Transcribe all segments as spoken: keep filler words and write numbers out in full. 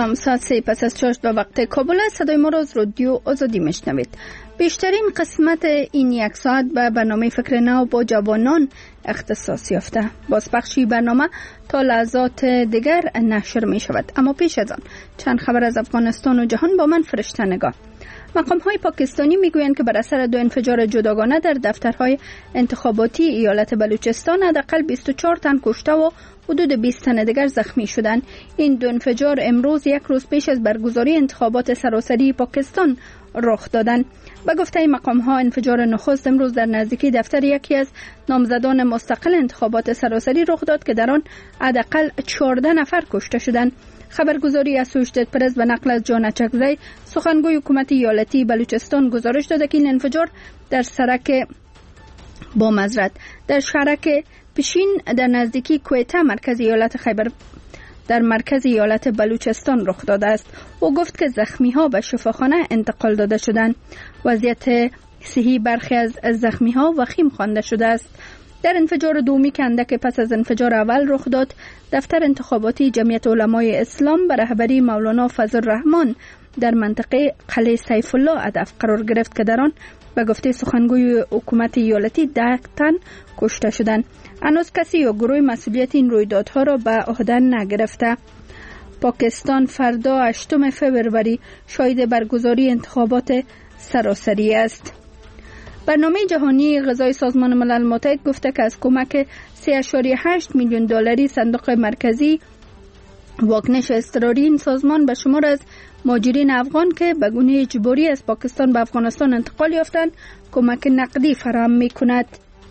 سلام، ساعت سه پس از چاشت به وقت کابل است. صدای ما را از رادیو آزادی میشنوید. بیشترین قسمت این یک ساعت به برنامه فکر نو با جوانان اختصاص یافته. بازپخشی برنامه تا لحظات دیگر نشر می شود، اما پیش از آن چند خبر از افغانستان و جهان با من فرشته نگاه. مقام های پاکستانی می گویند که بر اثر دو انفجار جداگانه در دفترهای انتخاباتی ایالت بلوچستان حداقل بیست و چهار تن کشته و حدود بیست تن دیگر زخمی شدند. این دو انفجار امروز یک روز پیش از برگزاری انتخابات سراسری پاکستان رخ دادند. به گفته مقام ها انفجار نخست امروز در نزدیکی دفتر یکی از نامزدان مستقل انتخابات سراسری رخ داد که در آن حداقل چهارده نفر کشته شدند. خبرگزاری اسوشیتد پرس به نقل از جان اچکزی سخنگوی حکومت ایالتی بلوچستان گزارش داده که این انفجار در سرک با معذرت در شهرک پشین در نزدیکی کویته مرکز ایالت خیبر در مرکز ایالت بلوچستان رخ داده است. او گفت که زخمی ها به شفاخانه انتقال داده شدند. وضعیت صحی برخی از زخمی ها وخیم خوانده شده است. در انفجار دومی که اندک پس از انفجار اول رخ داد، دفتر انتخاباتی جمعیت علمای اسلام به رهبری مولانا فضل الرحمن در منطقه قلعه سیف الله هدف قرار گرفت که در آن به گفته سخنگوی حکومت ایالتی ده تن کشته شدند. هنوز کسی یا گروه مسئولیت این رویدادها را به عهده نگرفته. پاکستان فردا هشتم فوریه شاهد برگزاری انتخابات سراسری است. برنامه جهانی غذای سازمان ملل متحد گفته که از کمک سه اشاریه هشت میلیون دلاری صندوق مرکزی واکنش اضطراری این سازمان به شمار از مهاجرین افغان که به گونه اجباری از پاکستان به افغانستان انتقال یافتند کمک نقدی فراهم می‌کند.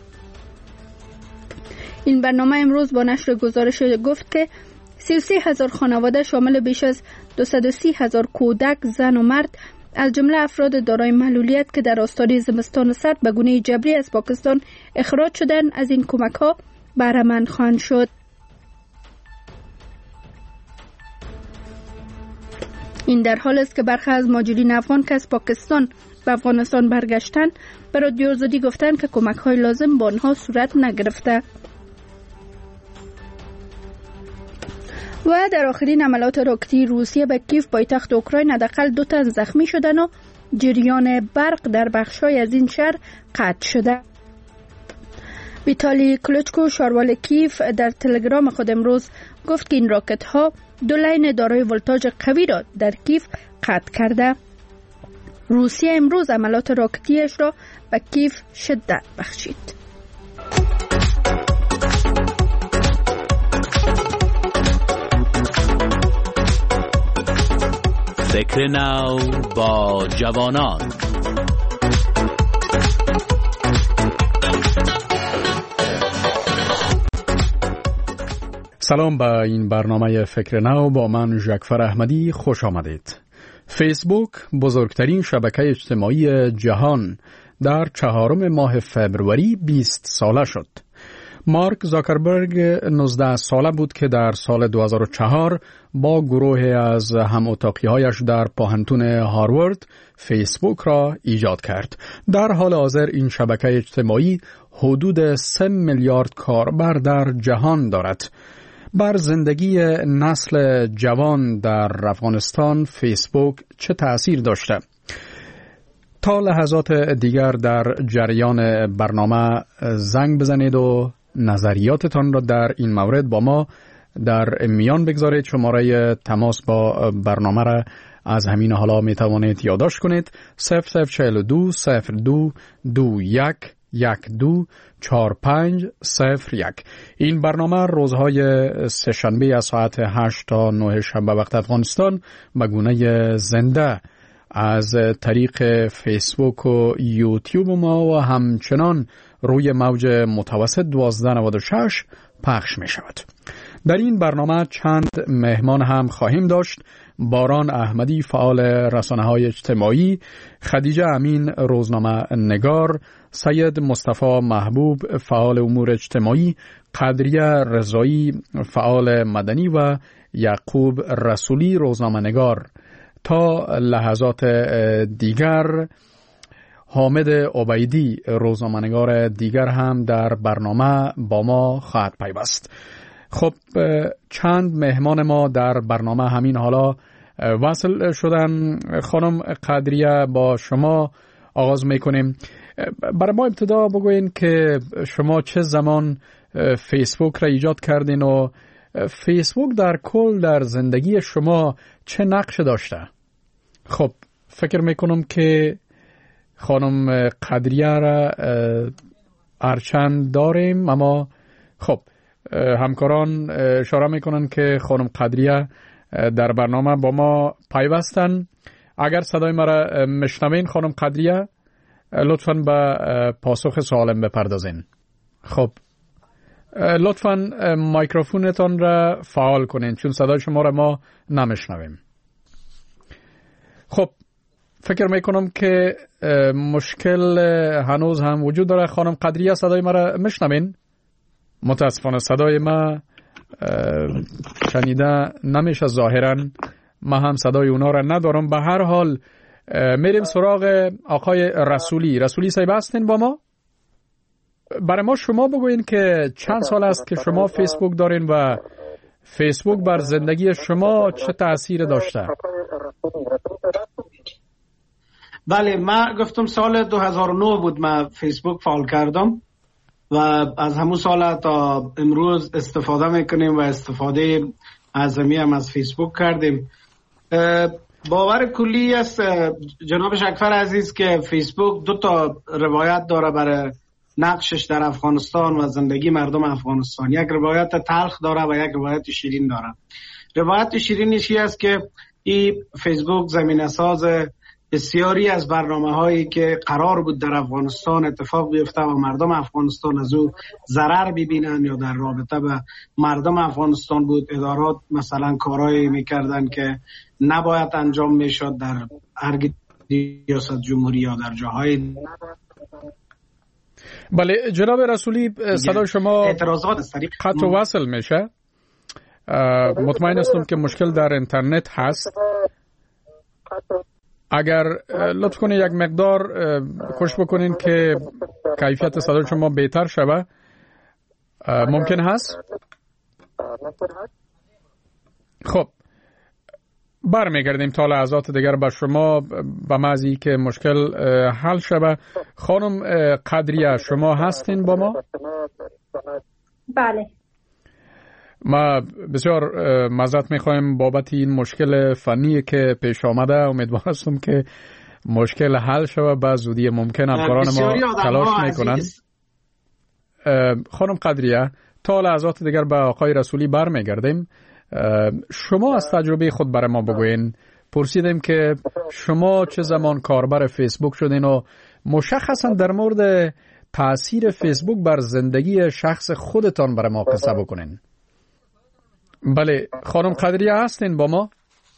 این برنامه امروز با نشر گزارش گفت که سی و سه هزار خانواده شامل بیش از دویست و سی هزار کودک، زن و مرد از جمله افراد دارای معلولیت که در آستانه زمستان سرد به گونه جبری از پاکستان اخراج شدند از این کمک‌ها بهره مند خواهند شد. این در حال است که برخی از مهاجرین افغان که از پاکستان به افغانستان برگشتند به رادیو آزادی گفتند که کمک‌های لازم به آنها صورت نگرفته. و در آخرین حملات راکتی روسیه به کیف پایتخت اوکراین حداقل دو تن زخمی شدند و جریان برق در بخش‌های از این شهر قطع شده. ویتالی کلوچکو شاروال کیف در تلگرام خود امروز گفت که این راکت‌ها دو لین دارای ولتاژ قوی را در کیف قطع کرده. روسیه امروز حملات راکتیش را به کیف شدت بخشید. فکر نو با جوانان. سلام به این برنامه فکر نو با من ژکفر احمدی خوش آمدید. فیسبوک بزرگترین شبکه اجتماعی جهان در چهارم ماه فوریه بیست ساله شد. مارک زاکربرگ نوزده ساله بود که در سال دو هزار و چهار با گروه از هم اتاقی‌هایش در پوهنتون هاروارد فیسبوک را ایجاد کرد. در حال حاضر این شبکه اجتماعی حدود سه میلیارد کاربر در جهان دارد. بر زندگی نسل جوان در افغانستان فیسبوک چه تأثیر داشته؟ تا لحظات دیگر در جریان برنامه زنگ بزنید و نظریاتتان را در این مورد با ما در میان بگذارید. شماره تماس با برنامه را از همین حالا می توانید یادداشت کنید: صفر صفر چهل و دو صفر دو دو یک یک دو چهار پنج صفر یک. این برنامه روزهای سه‌شنبه از ساعت هشت تا نه شب به وقت افغانستان به گونه زنده از طریق فیسبوک و یوتیوب ما و همچنان روی موج متوسط دوازده نود و شش پخش می شود. در این برنامه چند مهمان هم خواهیم داشت: باران احمدی فعال رسانه‌های اجتماعی، خدیجه امین روزنامه نگار، سید مصطفی محبوب فعال امور اجتماعی، قدریه رضایی فعال مدنی و یعقوب رسولی روزنامه نگار. تا لحظات دیگر حامد عبیدی روزنامه‌نگار دیگر هم در برنامه با ما خواهد پیوست. خب چند مهمان ما در برنامه همین حالا وصل شدن. خانم قدریه با شما آغاز میکنیم. برای ما ابتدا بگوین که شما چه زمان فیسبوک را ایجاد کردین و فیسبوک در کل در زندگی شما چه نقش داشته؟ خب فکر میکنم که خانم قدریه را ارچند داریم، اما خب همکاران اشاره میکنن که خانم قدریه در برنامه با ما پیوستن. اگر صدای ما را مشنوین خانم قدریه، لطفاً به پاسخ سوالم بپردازین. خب لطفاً میکروفونتان را فعال کنین چون صدای شما را ما نمیشنویم. خب فکر میکنم که مشکل هنوز هم وجود داره. خانم قدریه صدای ما را میشنوین؟ متاسفانه صدای ما شنیده نمیشه ظاهراً. ما هم صدای اونا را ندارم. به هر حال میریم سراغ آقای رسولی. رسولی صاحب هستین با ما؟ برای ما شما بگوین که چند سال است که شما فیسبوک دارین و فیسبوک بر زندگی شما چه تأثیر داشته؟ بله، من گفتم سال دو هزار و نه بود من فیسبوک فعال کردم و از همون سال تا امروز استفاده میکنیم و استفاده اعظمی هم از فیسبوک کردیم. باور کلی است جناب شکفر عزیز که فیسبوک دو تا روایت داره برای نقشش در افغانستان و زندگی مردم افغانستان. یک روایت تلخ داره و یک روایت شیرین داره. روایت شیرینش این است که این فیسبوک زمینه ساز بسیاری از برنامه هایی که قرار بود در افغانستان اتفاق بیفته و مردم افغانستان از او ضرر ببینن یا در رابطه به مردم افغانستان بود. ادارات مثلا کارهایی میکردن که نباید انجام میشد در ارگ ریاست جمهوری یا در جاهای. بله جناب رسولی، صدای شما اعتراضات قطع و وصل میشه. مطمئن هستم که مشکل در اینترنت هست. اگر لطف کنید یک مقدار کوشش بکنین که کیفیت صدای شما بهتر شود. ممکن هست؟ خب برمیگردیم تا لحظات دیگر به شما به معنی که مشکل حل شود. خانم قدریه شما هستین با ما؟ بله. ما بسیار معذرت میخوایم بابت این مشکل فنی که پیش آمده. امیدوار هستم که مشکل حل شود به زودی ممکن. همکاران ما تلاش میکنن. خانم قدریه تا لحظات دیگر به آقای رسولی برمیگردیم. شما از تجربه خود برای ما بگوین. پرسیدیم که شما چه زمان کاربر فیسبوک شدین و مشخصا در مورد تأثیر فیسبوک بر زندگی شخص خودتان برای ما قصه بکنین. بله خانم قدریه هستین با ما؟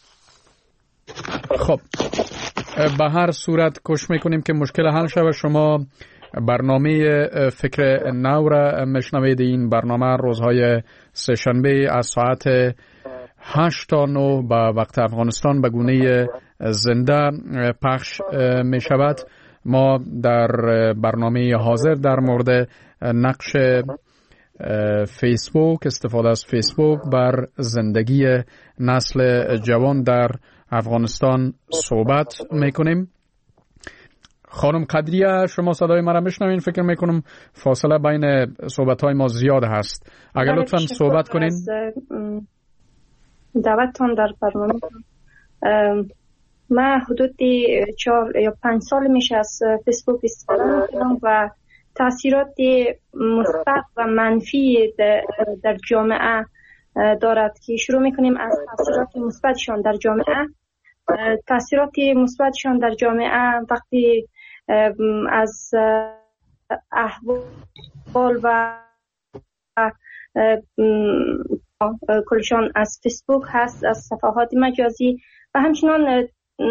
خب به هر صورت کوشش میکنیم که مشکل حل شود. شما برنامه فکر نو را مشنوید. این برنامه روزهای سه شنبه از ساعت هشت تا نه به وقت افغانستان به گونه زنده پخش می شود. ما در برنامه حاضر در مورد نقش فیسبوک، استفاده از فیسبوک بر زندگی نسل جوان در افغانستان صحبت میکنیم. خانم قدریه شما صدای مرا میشنوین؟ فکر میکنم فاصله بین صحبت های ما زیاد هست. اگر لطفاً صحبت کنین. دعوتتان در برنامه. من حدود چهار یا پنج سال میشه از فیسبوک استفاده میکنم و تاثیرات مثبت و منفی در جامعه دارد که شروع میکنیم از تاثیرات مثبتشان در جامعه. تاثیرات مثبتشان در جامعه وقتی از احوال و کلشان از فیسبوک هست، از صفحات مجازی و همچنان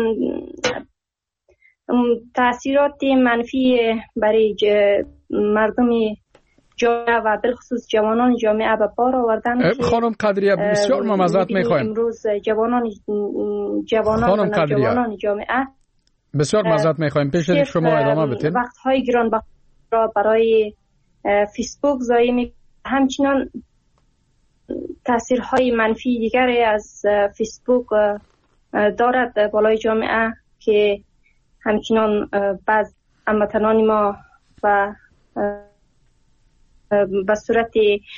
تاثیرات منفی برای مردم جامعه و بالخصوص جوانان جامعه به بار آوردن. خانم قدریه بسیار معذرت میخوایم. امروز جوانان جوانان و جوانان جامعه بسیار معذرت میخوایم. پیش از شما ادامه بدید. وقت‌های گرانبها را برای فیسبوک ضایع می همچنان تاثیرهای منفی دیگری از فیسبوک دارد بالای جامعه که همچنان بعض هموطنان ما و به صورت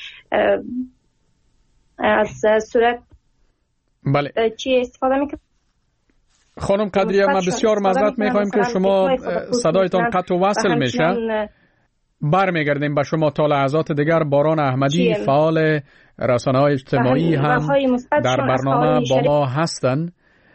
از صورت بله چی استفاده میکنه. خانم قدریه ما بسیار معذرت میخوایم که شما صدایتان قطع و وصل میشه. برمیگردیم به شما تا لحظات دیگر. باران احمدی فعال رسانه‌های اجتماعی هم در برنامه با ما هستند.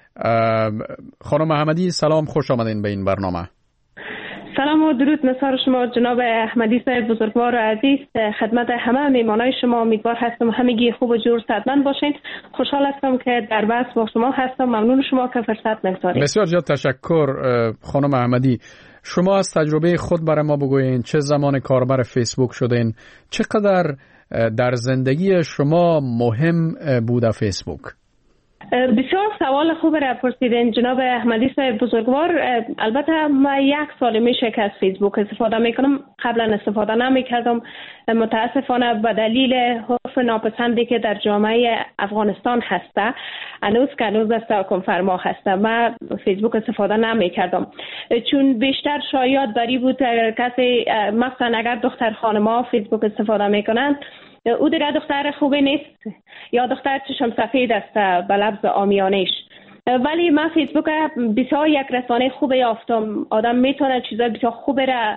خانم احمدی سلام، خوش آمدین به این برنامه. سلام و درود نثار شما جناب احمدی صاحب بزرگوار و عزیز. خدمت همه میهمانای شما امیدوار هستم همگی خوب و جور صحتمند باشین. خوشحال هستم که در بحث با شما هستم. ممنون شما که فرصت می‌گذارید. بسیار زیاد تشکر خانم احمدی. شما از تجربه خود برای ما بگوین چه زمان کاربر فیسبوک شدین؟ چقدر در زندگی شما مهم بوده فیسبوک؟ بسیار سوال خوب را پرسیدین جناب احمدی صاحب بزرگوار. البته من یک سال میشه که از فیسبوک استفاده میکنم. قبلا استفاده نمیکردم. متاسفانه به دلیل حرف ناپسندی که در جامعه افغانستان هسته، هنوز که هنوز است حکم فرما هسته، من فیسبوک استفاده نمیکردم چون بیشتر شاید بری بود کسی مثلا اگر دختر خانم‌ها فیسبوک استفاده میکنند او دیگه دختر خوبی نیست یا دختر چشم سفید است به لفظ عامیانه‌اش. ولی من فیسبوک بسیار یک رسانه خوب یافتم. آدم میتونه چیزای بسیار خوب را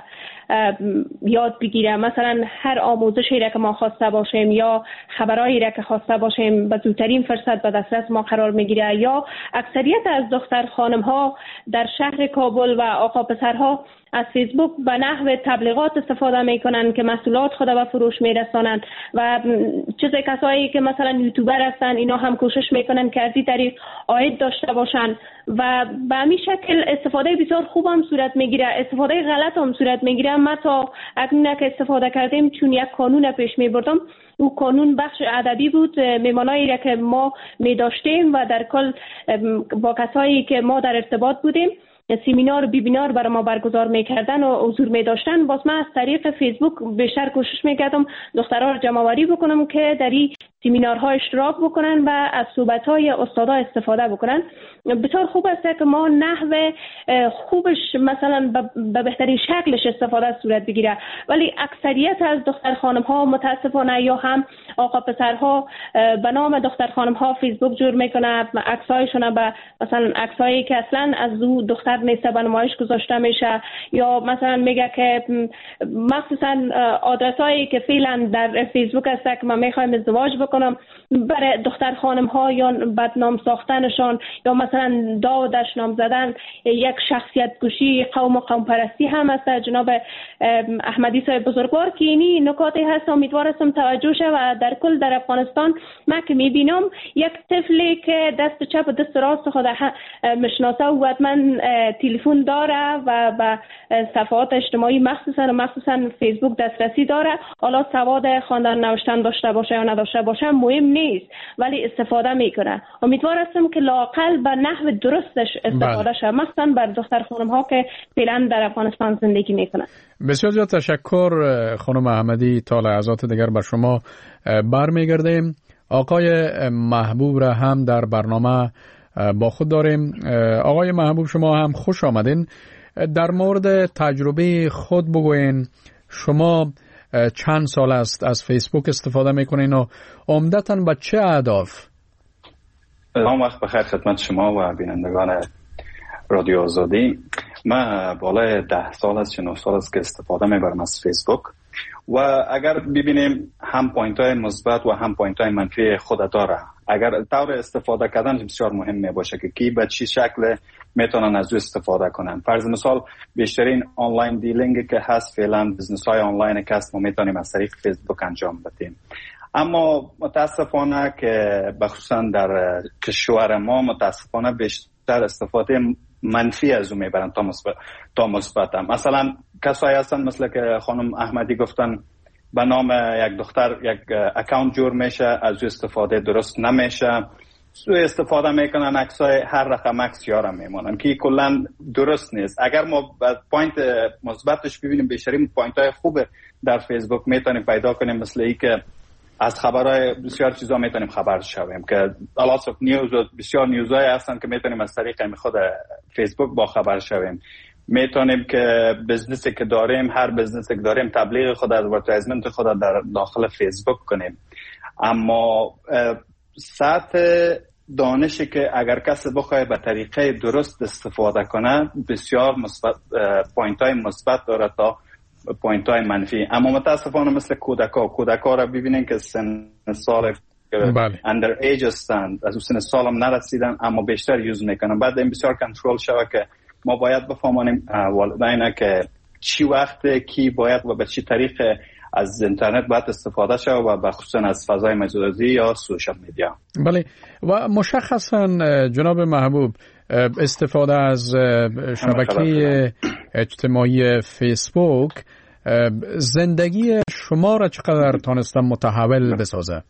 یاد بگیره. مثلا هر آموزشی را که ما خواسته باشیم یا خبرایی را که خواسته باشیم به زودترین فرصت به دسترس ما قرار میگیره. یا اکثریت از دختر خانم ها در شهر کابل و آقا پسرها از فیسبوک به نحو تبلیغات استفاده میکنن که محصولات خود به فروش میرسانند و چیز کسایی که مثلا یوتیوبر هستن اینا هم کوشش میکنن که از این طریق عاید داشته باشن و به همین شکل استفاده بسیار خوب هم صورت میگیره، استفاده غلط هم صورت میگیره. ما تا اکنون که استفاده کردیم چون یک قانون پیش میبردم، او قانون بخش ادبی بود. میمانایی را که ما میداشتیم و در کل با کسایی که ما در ارتباط بودیم سیمینار و بیبینار برای ما برگزار میکردن و حضور میداشتن. باز من از طریق فیسبوک بیشتر کوشش میکردم دخترها رو جمع آوری بکنم که در این سیمینارها اشتراک بکنن و از صحبت‌های استادا استفاده بکنن. بسیار خوب است که ما نحو خوبش مثلا به بهترین شکلش استفاده صورت بگیره. ولی اکثریت از دختر خانم‌ها متاسفانه یا هم آقا پسرها به نام دختر خانم‌ها فیسبوک جور میکنه، عکسایشون به مثلا عکسایی که اصلا از او دختر نیست به نمایش گذاشته میشه، یا مثلا میگه که مخصوصا آدرسایی که فعلا در فیسبوک است که ما میخوایم ازدواج بکنم برای دختر خانم ها یا بدنام ساختنشان یا مثلا داودش نام زدن یک شخصیت کشی قوم و قوم پرستی هم است. جناب احمدی صاحب بزرگوار که اینی نکاتی هست امیدوارم توجه شه و در کل در افغانستان من که میبینم یک طفلی که دست چپ و دست راست خود مشناسه و حتما تلفن داره و به صفحات اجتماعی مخصوصا مخصوصا فیسبوک دسترسی داره. حالا سواد خواندن نوشتن داشته باشه یا نداشته باشه مهم نیست ولی استفاده میکنه. امیدوارم که لااقل به نحو درستش استفاده شه، مثلا بر دختر خانم ها که فعلا در افغانستان زندگی میکنن. بسیار زیاد تشکر خانم احمدی. تا لحظات دیگر بر شما برمیگردیم. آقای محبوب را هم در برنامه با خود داریم. آقای محبوب شما هم خوش آمدین. در مورد تجربه خود بگوین. شما چند سال است از فیسبوک استفاده میکنین و عمدتاً به چه اهداف؟ سلام، وقت بخیر خدمت شما و بینندگان رادیو آزادی. من بالای ده سال است چه نه سال است که استفاده میبرم از فیسبوک و اگر ببینیم هم پوینت های مثبت و هم پوینت های منفی خود داره. اگر طور استفاده کردن بسیار مهم می باشه که کی به چی شکل میتونن از او استفاده کنن. فرض مثال بیشترین آنلاین دیلینگ که هست فعلا بزنس های آنلاین که هست ما میتونیم از طریق فیسبوک انجام بدیم. اما متاسفانه که بخصوصا در کشور ما متاسفانه بیشتر استفاده منفی از او میبرن تا مثبت تا مثبت. مثلا کسایی هستن مثل که خانم احمدی گفتن به نام یک دختر یک اکانت جور میشه، از او استفاده درست نمیشه، سو استفاده میکنن عکسای هر رقم عکس یارم میمونن که کلا درست نیست. اگر ما پوینت مثبتش ببینیم بیشترین پوینت های خوب در فیسبوک میتونیم پیدا کنیم، مثل ای که از خبرهای بسیار چیزا میتونیم خبر شویم که الاس اف نیوز و بسیار نیوزهای هستن که میتونیم از طریق خود فیسبوک با خبر شویم. میتونیم که بزنسی که داریم، هر بزنسی که داریم تبلیغ خود، ادورتایزمنت خود در داخل فیسبوک کنیم. اما سطح دانشی که اگر کسی بخواد به طریقه درست استفاده کنه بسیار مثبت، پوینت های مثبت داره تا پوینت های منفی. اما متاسفانه مثل کودکا کودکا را ببینین که سن سال اندر ایج هستند، از سن سال هم نرسیدن اما بیشتر یوز میکنن. بعد این بسیار کنترل شوه که ما باید بفهمانیم والدین که چی وقت کی باید و به چی طریق از اینترنت باید استفاده شود و به خصوصا از فضای مجازی یا سوشال میدیا. بله، و مشخصا جناب محبوب استفاده از شبکه اجتماعی فیسبوک زندگی شما را چقدر تانستم متحول بسازه؟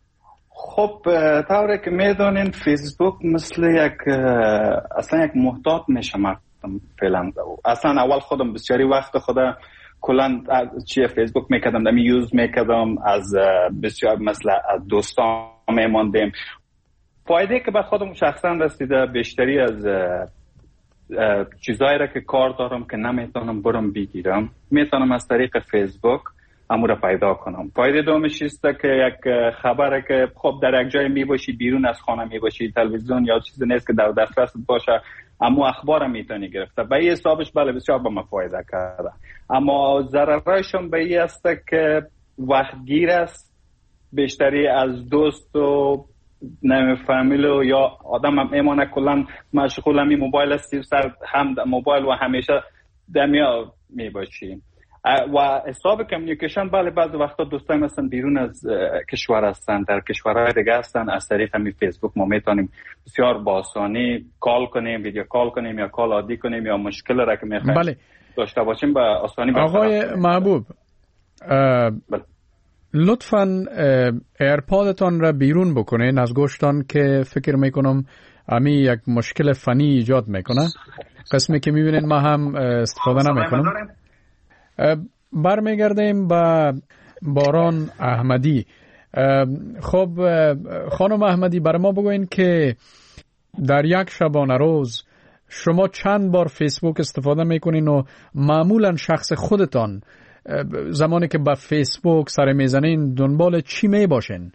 خب طوری که میدونین فیسبوک مثل یک اصلا یک محتاط میشه مردم فعلا. اصلا اول خودم بسیاری وقت خودم کلا چیه فیسبوک میکردم، دمی یوز میکردم، از بسیار مثلا از دوستان میماندیم. فایده که به خودم شخصا رسیده بیشتری از چیزایی را که کار دارم که نمیتونم برم بگیرم میتونم از طریق فیسبوک امور را پیدا کنم. فایده دومش است که یک خبره که خب در یک جای میباشی، بیرون از خانه میباشی، تلویزیون یا چیزی نیست که در دسترست باشه، اما اخبار میتونی گرفته. به این حسابش بله بسیار به ما فایده کرده. اما ضررشون به این است که وقت گیر است، بیشتری از دوست و نمی فامیل و یا آدم هم ایمانه کلا مشغول همی موبایل هستی، سر هم موبایل و همیشه دمیا میباشی. و حساب کمیونیکیشن بله بعضی وقتا دوستای مثلا بیرون از کشور هستن، در کشورهای دیگه هستن، از طریق همین فیسبوک ما میتونیم بسیار با آسانی کال کنیم، ویدیو کال کنیم یا کال عادی کنیم یا مشکل را که میخوایم بله. داشته باشیم با آسانی. آقای محبوب بله. لطفاً ایرپادتان را بیرون بکنین از گوشتان که فکر میکنم امی یک مشکل فنی ایجاد میکنه. قسمی که میبینین ما هم استفاده نمیکنم. برمیگردیم به باران احمدی. خب خانم احمدی برای ما بگوین که در یک شبانه روز شما چند بار فیسبوک استفاده میکنین و معمولا شخص خودتان زمانی که به فیسبوک سر میزنین دنبال چی می باشین؟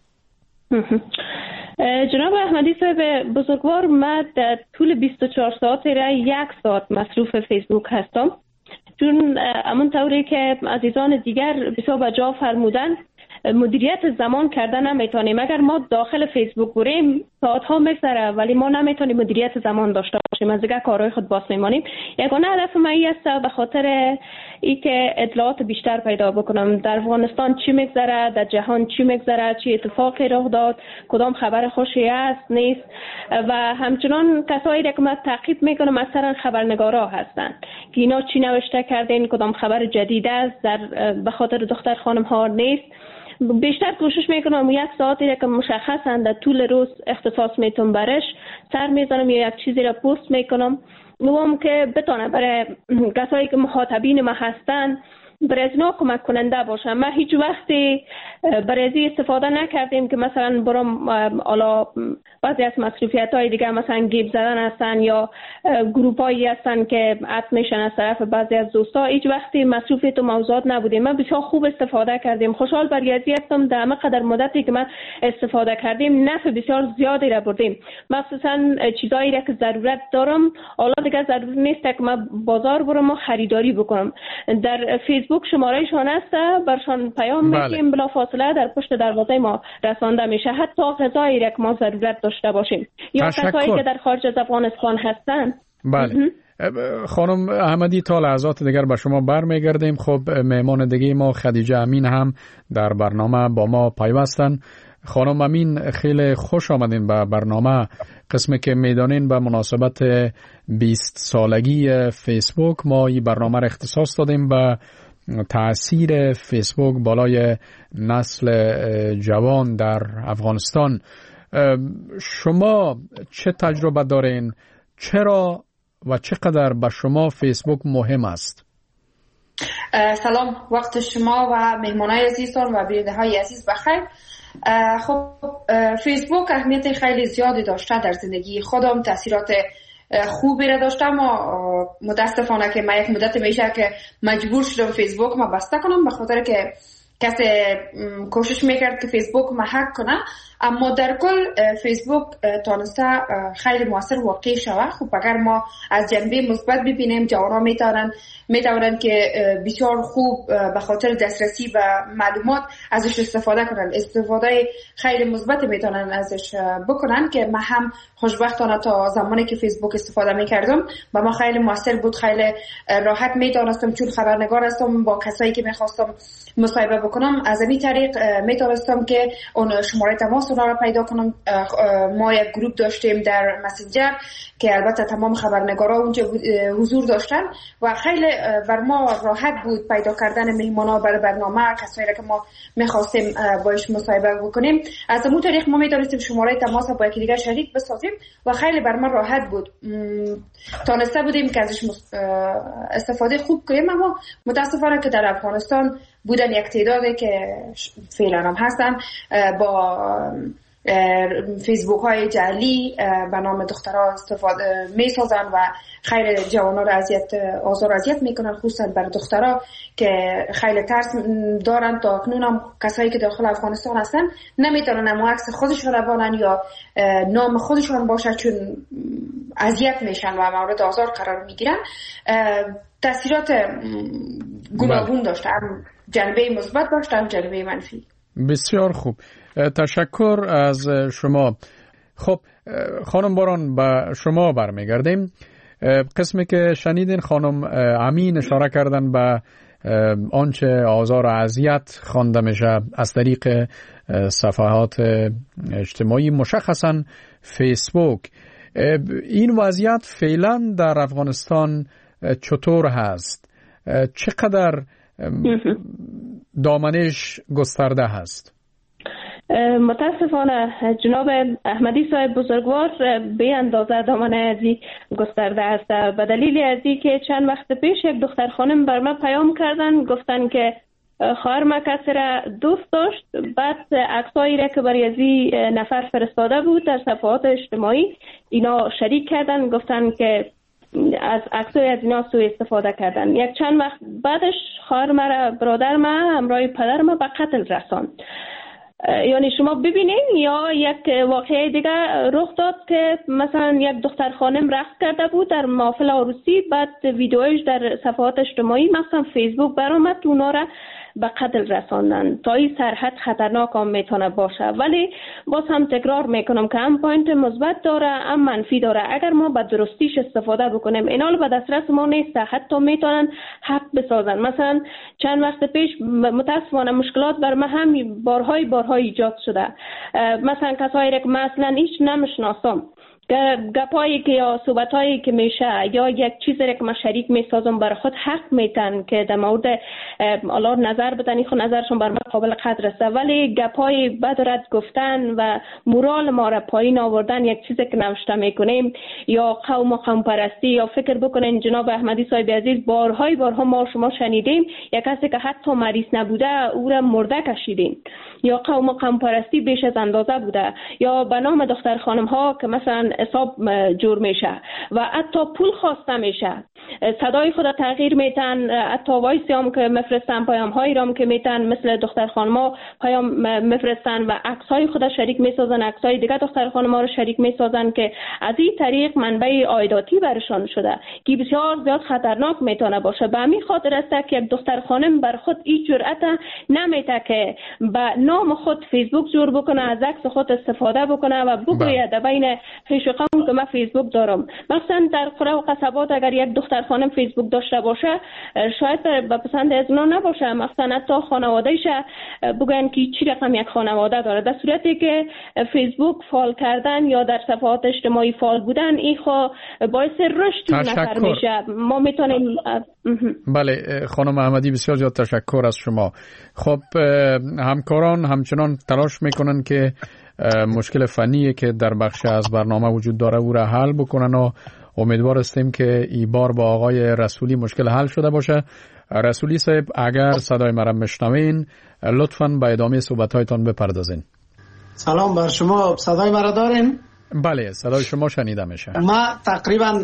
جناب احمدی صاحب بزرگوار، من در طول بیست و چهار ساعت را یک ساعت مصروف فیسبوک هستم، چون همون طوری که عزیزان دیگر بسیار بجا فرمودن مدیریت زمان کردن نمیتونیم. اگر ما داخل فیسبوک بریم ساعت ها میگذره ولی ما نمیتونیم مدیریت زمان داشته باشیم، از دیگه کارهای خود باز میمانیم. یگانه هدف من است به خاطر ای که اطلاعات بیشتر پیدا بکنم در افغانستان چی میگذره، در جهان چی میگذره، چی اتفاقی رخ داد، کدام خبر خوشی است نیست. و همچنان کسایی که من تعقیب میکنم اکثرا خبرنگارا هستند که اینا چی نوشته کردین، کدام خبر جدید است در به خاطر دختر خانم ها نیست. بیشتر کوشش میکنم یک ساعتی که مشخصا در طول روز اختصاص میتونم برش سر میزنم یا یک چیزی را پست میکنم نوام که بتونه برای کسایی که مخاطبین ما هستن برای از اینا کمک کننده باشم. ما هیچ وقتی برای استفاده نکردیم که مثلا برام حالا بعضی از مصروفیت های دیگه مثلا گیب زدن هستن یا گروپ هایی هستن که عط میشن از طرف بعضی از دوستا، هیچ وقتی مصروفیت و موضوعات نبودیم. ما بسیار خوب استفاده کردیم، خوشحال برگردی هستم در قدر مدتی که ما استفاده کردیم نفع بسیار زیادی را بردیم. مخصوصا چیزایی را که ضرورت دارم حالا دیگه ضروری نیست که ما بازار برم و خریداری بکنم. در فیسبوک شمارهشان هست، برشان پیام میدیم، بلا فاصله در پشت دروازه ما رسانده میشه، حتی غذایی را که ما ضرورت داشته باشیم یا کسایی که در خارج از افغانستان هستن. بله خانم احمدی تا لحظات دیگر به شما برمیگردیم. خب مهمان دیگه ما خدیجه امین هم در برنامه با ما پیوستن. خانم امین خیلی خوش آمدین به برنامه. قسمی که میدانین به مناسبت بیست سالگی فیسبوک ما این برنامه را اختصاص دادیم به تأثیر فیسبوک بالای نسل جوان در افغانستان. شما چه تجربه دارین؟ چرا و چقدر به شما فیسبوک مهم است؟ سلام، وقت شما و مهمانای عزیزان و بیننده های عزیز بخیر. خب فیسبوک اهمیت خیلی زیادی داشته در زندگی خودم، تاثیرات خوبی را داشته، اما متاسفانه که من یک مدت میشه که مجبور شدم فیسبوک ما بسته کنم، به خاطر که کسی کوشش میکرد که فیسبوک ما هک کنه. اما در کل فیسبوک تونسته خیلی موثر واقع شود. خب اگر ما از جنبه مثبت ببینیم، جوانان میتونن میتونن که بسیار خوب به خاطر دسترسی به معلومات ازش استفاده کنن، استفاده خیلی مثبت میتونن ازش بکنن که من هم خوشبختانه تا زمانی که فیسبوک استفاده میکردم و ما خیلی موثر بود، خیلی راحت میتونستم، چون خبرنگار هستم، با کسایی که میخواستم مصاحبه بکنم از این طریق میتونستم که اون شماره تماس را پیدا کنم. ما یک گروپ داشتیم در مسنجر که البته تمام خبرنگارا اونجا حضور داشتن و خیلی بر ما راحت بود پیدا کردن مهمانا برای برنامه، کسایی که ما می‌خواستیم باهاش مصاحبه بکنیم. از اون طریق ما می‌تونستیم شماره تماس با یکی دیگه شریک بسازیم و خیلی بر ما راحت بود. تونسته بودیم که ازش استفاده خوب کنیم. اما متاسفانه که در افغانستان بودن یک تعدادی که فعلا هم هستن با فیسبوک های جعلی به نام دخترها استفاده می سازن و خیلی جوانا را اذیت آزار اذیت میکنن، خصوصا برای دخترها که خیلی ترس دارن. تا اکنون هم کسایی که داخل افغانستان هستن نمیتونن اما عکس خودشون را بانن یا نام خودشون باشه، چون اذیت میشن و مورد آزار قرار میگیرن. تاثیرات گوناگون داشته، هم جنبه مثبت داشته هم جنبه منفی. بسیار خوب، تشکر از شما. خب خانم باران، به شما برمیگردیم. قسمی که شنیدین خانم امین اشاره کردن به آنچه آزار و اذیت خوانده میشه از طریق صفحات اجتماعی، مشخصا فیسبوک. این وضعیت فعلا در افغانستان چطور هست؟ چقدر دامنش گسترده هست؟ متاسفانه جناب احمدی صاحب بزرگوار به اندازه دامنه ازی گسترده است، به دلیل ازی که چند وقت پیش یک دختر خانم بر من پیام کردن، گفتن که خواهر ما کسی را دوست داشت، بعد عکسایی را که برای ازی نفر فرستاده بود در صفحات اجتماعی اینا شریک کردن، گفتن که از عکسای از اینا سوء استفاده کردن. یک چند وقت بعدش خواهر مرا، برادر ما همراه پدر ما به قتل رساند. یعنی شما ببینین یا یک واقعه دیگه رخ داد که مثلا یک دختر خانم رقص کرده بود در محفل عروسی، بعد ویدیویش در صفحات اجتماعی مثلا فیسبوک برآمد، اونا را به قتل رساندن. تا این سرحد خطرناک هم میتونه باشه. ولی باز هم تکرار میکنم که هم پوینت مثبت داره هم منفی داره. اگر ما به درستیش استفاده بکنیم، اینا به دسترس ما نیست، حتی میتونن حق بسازن. مثلا چند وقت پیش متاسفانه مشکلات بر من هم بارهای بارهای ایجاد شده. مثلا کسایی که من اصلا هیچ نمیشناسم، گپایی که یا صحبتایی که میشه یا یک چیزی که من شریک میسازم بر خود حق میتن که در مورد الله نظر بدن، خود نظرشون بر من قابل قدر است، ولی گپای بد رد گفتن و مورال ما را پایین آوردن، یک چیزی که نوشته میکنیم یا قوم و قوم پرستی، یا فکر بکنین جناب احمدی صاحب عزیز بارهای بارها ما شما شنیدیم یک کسی که حتی مریض نبوده او را مرده کشیدین، یا قوم و قوم پرستی بیش از اندازه بوده، یا به نام دختر خانم ها که مثلا حساب جور میشه و حتی پول خواسته میشه، صدای خود تغییر میتن، حتی وایسی هم که مفرستن، پیام هایی رام که میتن مثل دختر خانما پیام مفرستن و عکس های خود شریک میسازن، عکس های دیگه دختر خانما رو شریک میسازن که از این طریق منبع عایداتی برشان شده که بسیار زیاد خطرناک میتونه باشه. به همین خاطر است که یک دختر خانم بر خود این جرأت نمیته که به نام خود فیسبوک جور بکنه، از عکس خود استفاده بکنه و بگوید در بین خویش قوم که من فیسبوک دارم. مثلا در قرى و قصبات اگر یک دختر خانم فیسبوک داشته باشه شاید به پسند از اونا نباشه، مثلا حتی خانواده‌اش بگن که چی رقم یک خانواده داره. در صورتی که فیسبوک فال کردن یا در صفحات اجتماعی فال بودن این خو باعث رشد نفر میشه. ما میتونیم. بله خانم احمدی بسیار زیاد تشکر از شما. خب همکاران همچنان تلاش میکنن که مشکل فنی که در بخش از برنامه وجود داره او را حل بکنن و امیدوار هستیم که این بار با آقای رسولی مشکل حل شده باشه. رسولی صاحب اگر صدای مرا میشنوین لطفاً به ادامه صحبت‌هایتان بپردازین. سلام بر شما، صدای مرا دارین؟ بله، صدای شما شنیده میشه. ما تقریبا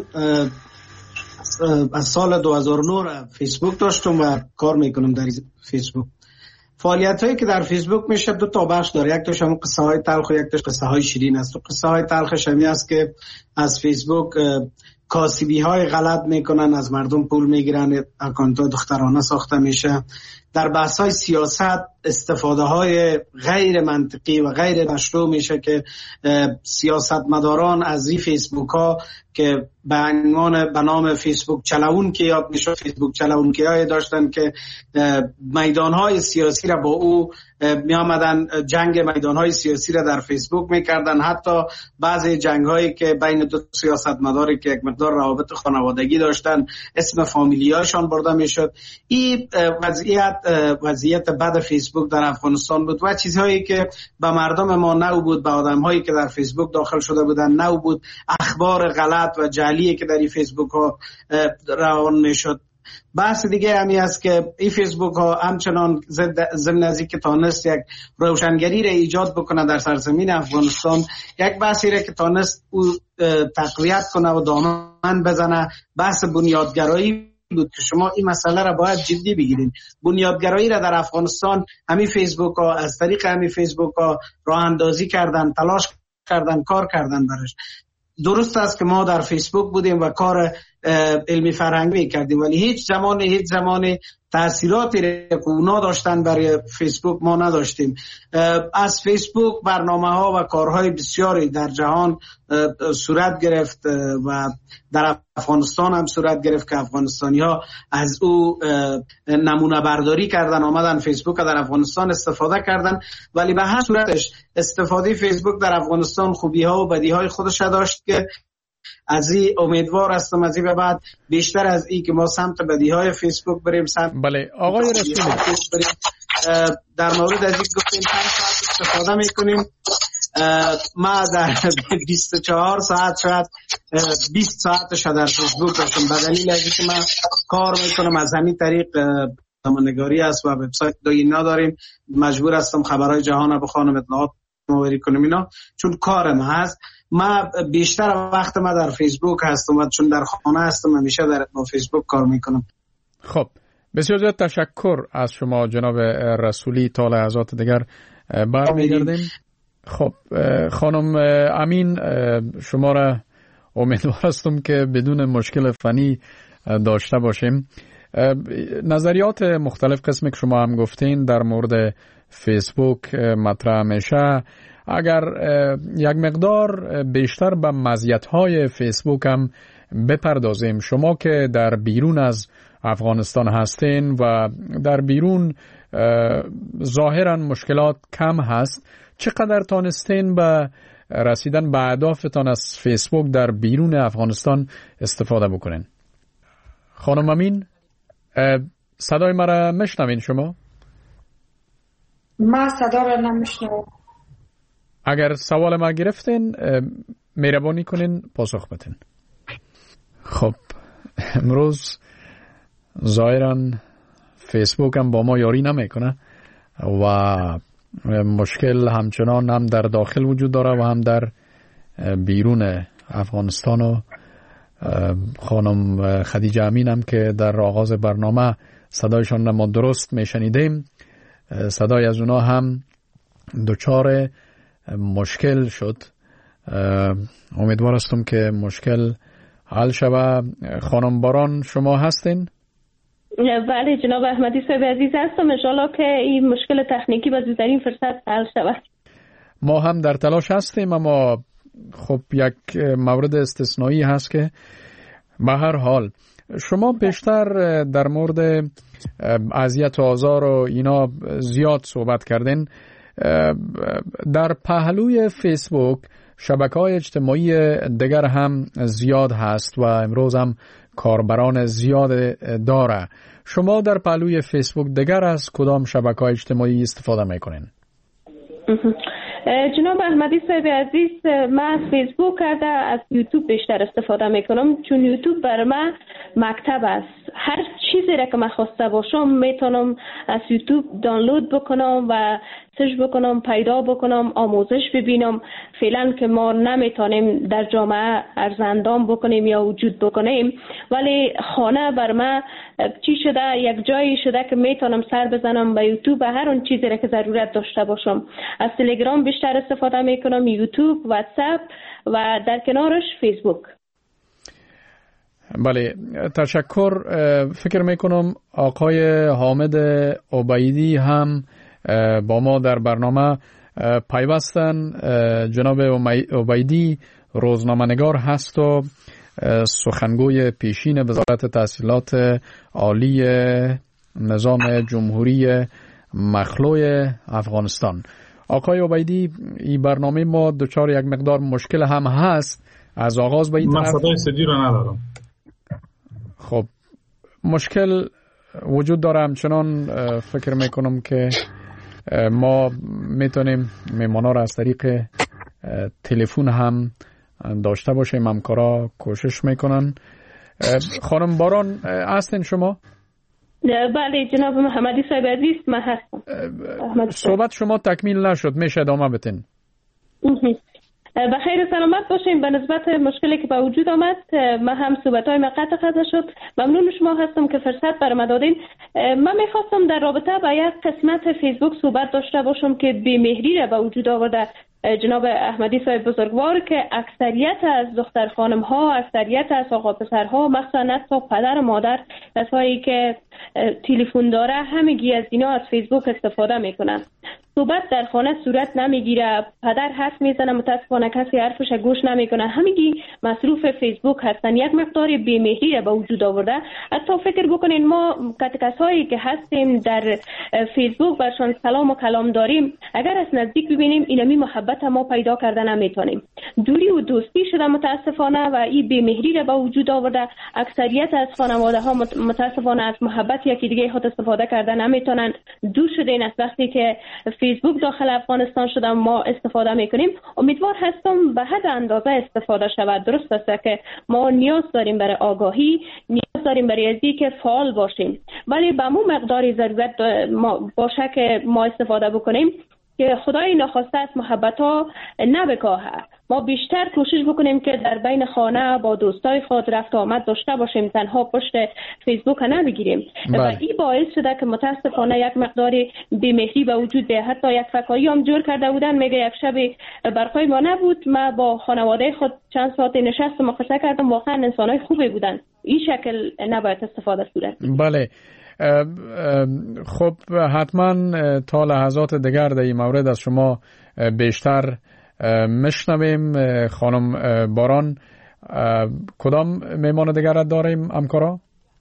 از سال دو هزار و نه فیسبوک داشتم و کار میکنم در فیسبوک. فعالیت هایی که در فیسبوک میشه دو تا بخش داره، یک تاش همون قصه های تلخ و یک تاش قصه های شیرین است. و قصه های تلخش همی است که از فیسبوک کاسبی های غلط میکنن، از مردم پول میگیرن، اکانت ها دخترانه ساخته میشه. در بحث های سیاست استفاده های غیر منطقی و غیر مشروع میشه که سیاستمداران از این فیسبوک ها که به عنوان به نام فیسبوک چلاون که یاد میشه، فیسبوک چلاون که های داشتن که میدان های سیاسی را با او می آمدن جنگ میدان های سیاسی را در فیسبوک میکردن. حتی بعضی جنگ هایی که بین دو سیاستمداری که یک مقدار روابط خانوادگی داشتن اسم فامیلیاشان برده میشد. این وضعیت وضعیت بد فیسبوک در افغانستان بود و چیزهایی که به مردم ما نو بود، به آدم هایی که در فیسبوک داخل شده بودن نو بود. اخبار غلط و جعلی که در این فیسبوک ها روان میشد. بحث دیگه همی است که این فیسبوک ها همچنان ضمن از اینکه تانست یک روشنگری را ایجاد بکنه در سرزمین افغانستان، یک بحثی را که تانست او تقویت کنه و دامن بزنه، بحث بنیادگرایی بود که شما این مسئله را باید جدی بگیرین. بنیادگرایی را در افغانستان همین فیسبوک ها از طریق همین فیسبوک ها راه اندازی کردن، تلاش کردن، کار کردن برش. درست است که ما در فیسبوک بودیم و کار علمی فرهنگی کردیم، ولی هیچ زمان هیچ زمان تأثیراتی که اونا داشتن برای فیسبوک ما نداشتیم. از فیسبوک برنامه ها و کارهای بسیاری در جهان صورت گرفت و در افغانستان هم صورت گرفت که افغانستانی ها از او نمونه برداری کردن، آمدن فیسبوک در افغانستان استفاده کردن. ولی به هر صورتش استفاده فیسبوک در افغانستان خوبی ها و بدی های خودش داشت که از این امیدوار هستم از این به بعد بیشتر از این که ما سمت بدی های فیسبوک بریم سمت. بله آقای رسولی، در مورد از این گفتیم پنج ساعت استفاده میکنیم. ما در بیست و چهار ساعت شاید بیست ساعتش در فیسبوک داشتم به دلیل از اینکه من کار میکنم از همین طریق نگاری است و وبسایت دو اینا داریم، مجبور هستم خبرهای جهان رو بخوانم، اطلاعات مبری کنم اینا، چون کارم هست. ما بیشتر وقت ما در فیسبوک هستم و چون در خانه هستم همیشه در با فیسبوک کار میکنم. خب بسیار زیاد تشکر از شما جناب رسولی. تا لحظات دیگر برمیگردیم. خب خانم امین، شما را امیدوار هستم که بدون مشکل فنی داشته باشیم. نظریات مختلف قسمی که شما هم گفتین در مورد فیسبوک مطرح میشه. اگر یک مقدار بیشتر به مزیت‌های فیسبوک هم بپردازیم، شما که در بیرون از افغانستان هستین و در بیرون ظاهراً مشکلات کم هست، چقدر تانستین به رسیدن به اهدافتان از فیسبوک در بیرون افغانستان استفاده بکنین؟ خانم امین، صدای مرا میشنوین شما؟ ما صدا را نمیشنوم. اگر سوال ما گرفتین مهربانی کنین پاسخ بدین. خب امروز ظاهراً فیسبوک هم با ما یاری نمیکنه و مشکل همچنان هم در داخل وجود داره و هم در بیرون افغانستان. و خانم خدیجه امین هم که در آغاز برنامه صدایشان ما درست میشنیدیم، صدای از اونا هم دچار مشکل شد. امیدوار هستم که مشکل حل شود. خانم باران شما هستین؟ بله جناب احمدی صاحب عزیز هستم. انشالله که این مشکل تکنیکی با زودترین فرصت حل شود. ما هم در تلاش هستیم، اما خب یک مورد استثنایی هست که به هر حال شما بیشتر در مورد اذیت و آزار و اینا زیاد صحبت کردین. در پهلوی فیسبوک شبکه‌های اجتماعی دیگر هم زیاد هست و امروز هم کاربران زیاد داره. شما در پهلوی فیسبوک دیگر از کدام شبکه‌های اجتماعی استفاده میکنین؟ جناب احمدی صاحب عزیز، من از فیسبوک کرده از یوتیوب بیشتر استفاده میکنم، چون یوتیوب برای من مکتب است. هر چیزی را که من خواسته باشم میتونم از یوتیوب دانلود بکنم و سرچ بکنم، پیدا بکنم، آموزش ببینم. فعلا که ما نمیتونیم در جامعه ارزندام بکنیم یا وجود بکنیم، ولی خانه بر من چی شده، یک جایی شده که میتونم سر بزنم به یوتیوب هر اون چیزی را که ضرورت داشته باشم. از تلگرام بیشتر استفاده میکنم، یوتیوب، واتساپ و در کنارش فیسبوک. بله، تشکر. فکر میکنم آقای حامد عبیدی هم با ما در برنامه پیوستن. جناب عبیدی روزنامه‌نگار هست و سخنگوی پیشین وزارت تحصیلات عالی نظام جمهوری مخلوع افغانستان. آقای عبیدی، این برنامه ما دچار یک مقدار مشکل هم هست از آغاز به این طرف. من صدای سدی رو ندارم. خب مشکل وجود داره، همچنان فکر میکنم که ما میتونیم میمانا را از طریق تلفن هم داشته باشیم. همکارا کوشش میکنن. خانم باران هستین شما؟ بله جناب محمدی صاحب عزیز، من هستم. صحبت شما تکمیل نشد، میشه ادامه بدین؟ بخیر سلامت باشیم. به نسبت مشکلی که به وجود آمد، من هم صحبت‌های من قطع قطع شد. ممنون شما هستم که فرصت برام دادین. من می‌خواستم در رابطه با یک قسمت فیسبوک صحبت داشته باشم که بی‌مهری را به وجود آورده جناب احمدی صاحب بزرگوار، که اکثریت از دختر خانم ها، اکثریت از آقا پسرها، مثلا تا پدر و مادر، کسایی که تلفن داره، همگی از اینا از فیسبوک استفاده میکنن. صحبت در خانه صورت نمیگیره، پدر حرف میزنه، متاسفانه کسی حرفش گوش نمیکنه، همگی مصروف فیسبوک هستن. یک مقدار بی‌مهری به وجود آورده. حتی فکر بکنین ما کسایی که هستیم در فیسبوک برشان سلام و کلام داریم، اگر از نزدیک ببینیم اینمی محبت ما پیدا کردن نمیتونیم. دوری و دوستی شده متاسفانه و این بی‌مهری را به وجود آورده. اکثریت از خانواده ها متاسفانه از محبت یکی دیگه خود استفاده کردن نمیتونن. دور شدین از وقتی که فیسبوک داخل افغانستان شده ما استفاده میکنیم. امیدوار هستم به حد اندازه استفاده شود. درست است که ما نیاز داریم برای آگاهی، نیاز داریم برای ازی که فعال باشیم، ولی به مو مقداری ضرورت ما باشه که ما استفاده بکنیم که خدای ناخواسته از محبت ها نبکاهه. ما بیشتر کوشش بکنیم که در بین خانه با دوستای خود رفت آمد داشته باشیم، تنها پشت فیسبوک نبگیریم. و این باعث شده که متاسفانه یک مقداری بی‌مهری به وجود بیاد. حتی یک فکایی هم جور کرده بودن، میگه یک شب برقای ما نبود، ما با خانواده خود چند ساعت نشستم و قصه کردم، واقعا انسانای خوبی بودن. این شکل نباید استفاده صورت. بله. خب حتما تا لحظات دیگر در این مورد از شما بیشتر مشنویم. خانم باران، کدام میمان دیگر داریم همکارا؟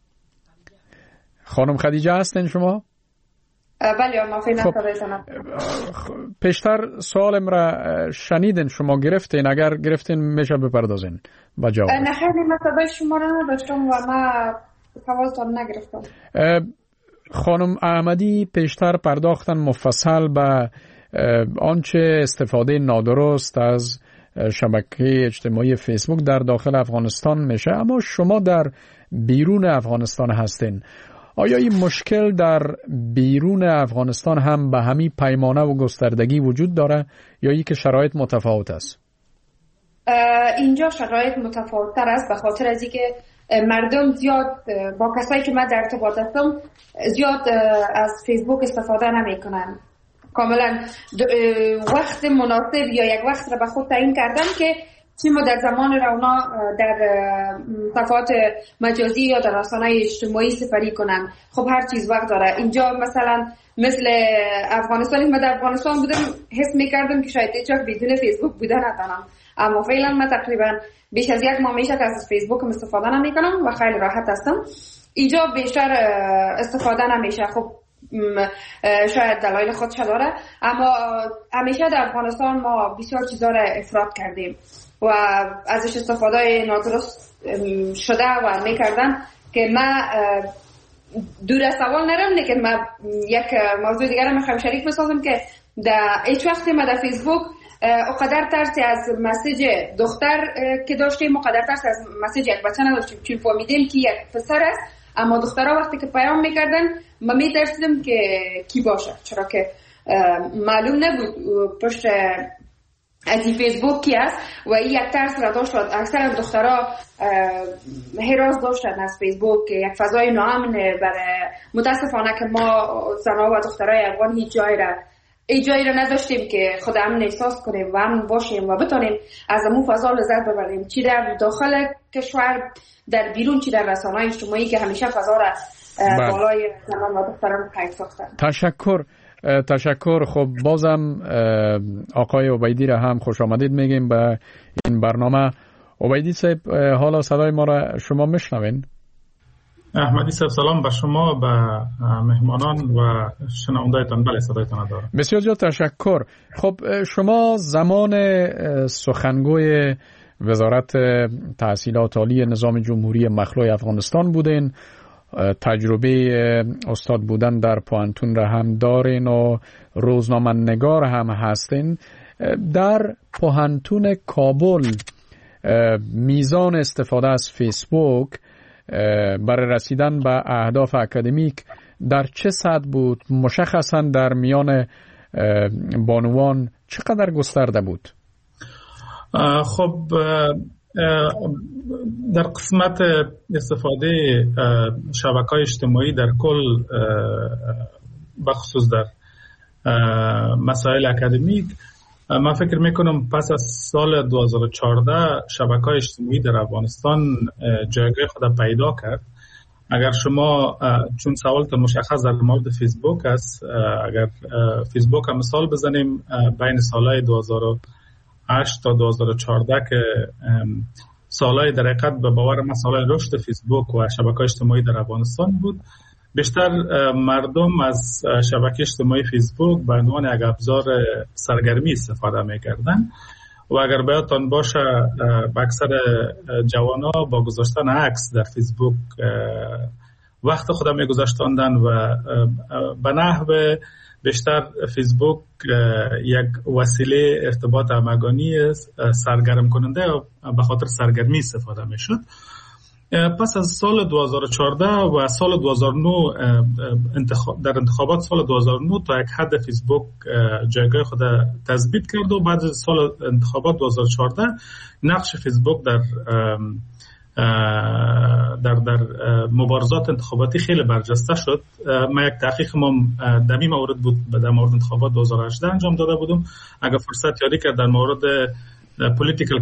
خانم خدیجه هستین شما؟ بله ما فعلا خب. پیشتر سوالم را شنیدین، شما گرفتین؟ اگر گرفتین میشه بپردازین با جواب. نه خیلی مثلا شما را نداشتم و ما توازتان نگرفتم. خانم احمدی پیشتر پرداختن مفصل به آنچه استفاده نادرست از شبکه اجتماعی فیسبوک در داخل افغانستان میشه، اما شما در بیرون افغانستان هستین. آیا این مشکل در بیرون افغانستان هم به همین پیمانه و گستردگی وجود داره یا ای که شرایط متفاوت است؟ اینجا شرایط متفاوت تر است، به خاطر از اینکه مردم زیاد با کسایی که من در ارتباط هستم زیاد از فیسبوک استفاده نمی کنن. کاملا وقت مناسب یا یک وقت را به خود تعیین کردن که چی ما در زمان رونا در صفحات مجازی یا در رسانه‌های اجتماعی سپری کنن. خب هر چیز وقت داره. اینجا مثلا مثل افغانستانی ما در افغانستان بودم حس میکردم که شاید اینجا بدون فیسبوک بودن ندارم، اما فعلا من تقریبا بیش از یک ماه میشه که از فیسبوک استفاده نمیکنم و خیلی راحت هستم. اینجا بیشتر استفاده نمیشه. خب شاید دلایل خودش داره، اما همیشه در افغانستان ما بسیار چیزا را افراط کردیم و ازش استفاده نادرست شده و میکردن که من دور از سوال نرم، لیکن من یک موضوع دیگر رو میخوام شریک بسازم که در هیچ وقت ما در فیسبوک اقدر ترسی از مسیج دختر که داشتیم، اقدر ترسی از مسیج یک بچه نداشتیم، چون فهمیدیم که یک پسر است. اما دخترها وقتی که پیام میکردن ما میترسیدیم که کی باشه، چرا که معلوم نبود پشت از این فیسبوک کی است و این یک ترس را داشت. اکثر دخترها هراس داشتن از فیسبوک، یک فضای ناامن برای متاسفانه که ما زنها و دخترای افغان هیچ جایی را ای جایی را نداشتیم که خود امن احساس کنیم و امن باشیم و بتونیم از امون فضا لذت ببریم، چی در داخل کشور، در بیرون، چی در رسانه‌های اجتماعی که همیشه فضا را بالای زنان و دختران قید ساختن. تشکر تشکر. خب بازم آقای عبیدی را هم خوش آمدید میگیم به این برنامه. عبیدی صاحب حالا صدای ما را شما میشنوین؟ احمدی صاحب سلام به شما، به مهمانان و شنونده‌تان. بله صدایتان دارم. بسیار زیاد تشکر. خب شما زمان سخنگوی وزارت تحصیلات عالی نظام جمهوری مخلوع افغانستان بودین، تجربه استاد بودن در پوهنتون را هم دارین و روزنامه نگار هم هستین. در پوهنتون کابل میزان استفاده از فیسبوک برای رسیدن به اهداف اکادمیک در چه سطح بود؟ مشخصا در میان بانوان چقدر گسترده بود؟ خب در قسمت استفاده شبکه‌های اجتماعی در کل بخصوص در مسائل اکادمیک، من فکر میکنم پس از سال دو هزار و چهارده شبکه‌های اجتماعی در افغانستان جایگاه خود پیدا کرد. اگر شما، چون سوالتون مشخص در مورد فیسبوک است، اگر فیسبوک هم مثال بزنیم، بین سالهای دو هزار و هشت تا دو هزار و چهارده که سالهای در حقیقت به باور من سالهای رشد فیسبوک و شبکه‌های اجتماعی در افغانستان بود، بیشتر مردم از شبکه اجتماعی فیسبوک به عنوان یک ابزار سرگرمی استفاده می‌کردن و اگر بیاتون باشه اکثر جوان‌ها با گذاشتن عکس در فیسبوک وقت خود می‌گذاشتند و به نحو بیشتر فیسبوک یک وسیله ارتباط همگانی سرگرم کننده به خاطر سرگرمی استفاده می‌شد. پس از سال دو هزار و چهارده و سال دو هزار و نه در انتخابات سال دو هزار و نه تا یک حد فیسبوک جایگاه خود تثبیت کرد و بعد از سال انتخابات دو هزار و چهارده نقش فیسبوک در در در مبارزات انتخاباتی خیلی برجسته شد. ما یک تحقیق ما در این مورد بود در مورد انتخابات دو هزار و هجده انجام داده بودم. اگر فرصت یاری کرد در مورد پولیتیکال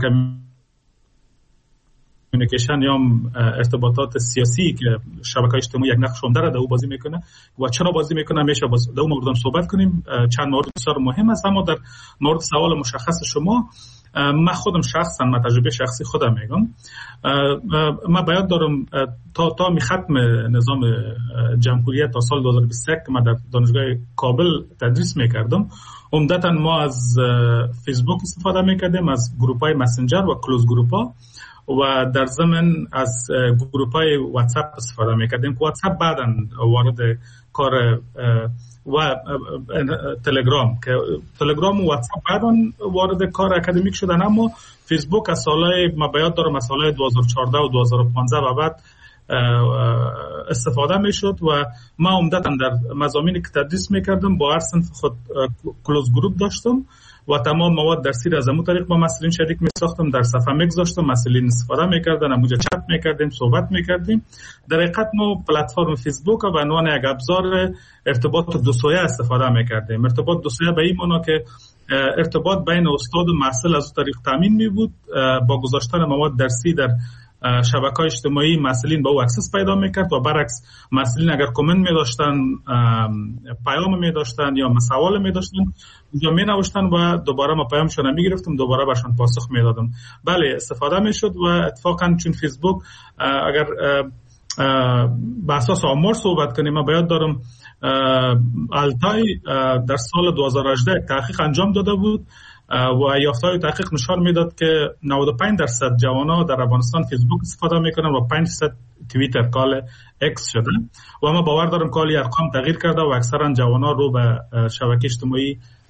کمیونیکیشن یا ارتباطات سیاسی که شبکه‌های اجتماعی یک نقش عمده را در او بازی میکنه و چرا بازی میکنه میشه در اون مورد صحبت کنیم. چند مورد بسیار مهم است، اما در مورد سوال مشخص شما من خودم شخصا، من تجربه شخصی خودم میگم، من باید دارم تا تا می ختم نظام جمهوریت تا سال دو هزار و بیست و یک که من در دانشگاه کابل تدریس میکردم، عمدتا ما از فیسبوک استفاده میکردیم، از گروپ های مسنجر و کلوز گروپ ها و در ضمن از گروپ های واتساپ استفاده میکردیم که واتساپ بعداً وارد کار و تلگرام که تلگرام و واتساپ بعداً وارد کار اکادمیک شدن، اما فیسبوک از سالهای ما بیاد دارم از سالهای دو هزار و چهارده و دو هزار و پانزده و بعد استفاده میشد و ما عمدتا در مضامینی که تدریس میکردم با هر صنف خود کلوز گروپ داشتم و تمام مواد درسی را از همون طریق با مسئولین شریک میساختم، در صفحه میگذاشتم، مسئولین استفاده میکردن، همونجا چت میکردیم، صحبت میکردیم. در حقیقت ما پلتفرم فیسبوک به عنوان یک ابزار ارتباط دو سویه استفاده میکردیم. ارتباط دو سویه به این معنا که ارتباط بین استاد و محصل از اون طریق تامین می بود. با گذاشتن مواد درسی در شبکه‌های اجتماعی مسئولین با او اکسس پیدا میکرد و برعکس مسئولین اگر کامنت می داشتن، پیام می داشتن یا سوال می داشتن اونجا می نوشتن و دوباره ما پیامشون می گرفتم، دوباره برشون پاسخ می دادم. بله استفاده می شد و اتفاقا چون فیسبوک اگر به اساس آمار صحبت کنیم، من باید دارم التای در سال دو هزار و هجده تحقیق انجام داده بود و یافته‌های تحقیق نشان میداد که نود و پنج درصد جوانان در افغانستان فیسبوک استفاده میکنن و پنج درصد توییتر کال اکس شدن و ما باور دارم کالی ارقام تغییر کرده و اکثرا جوانان رو به شبکه اجتماعی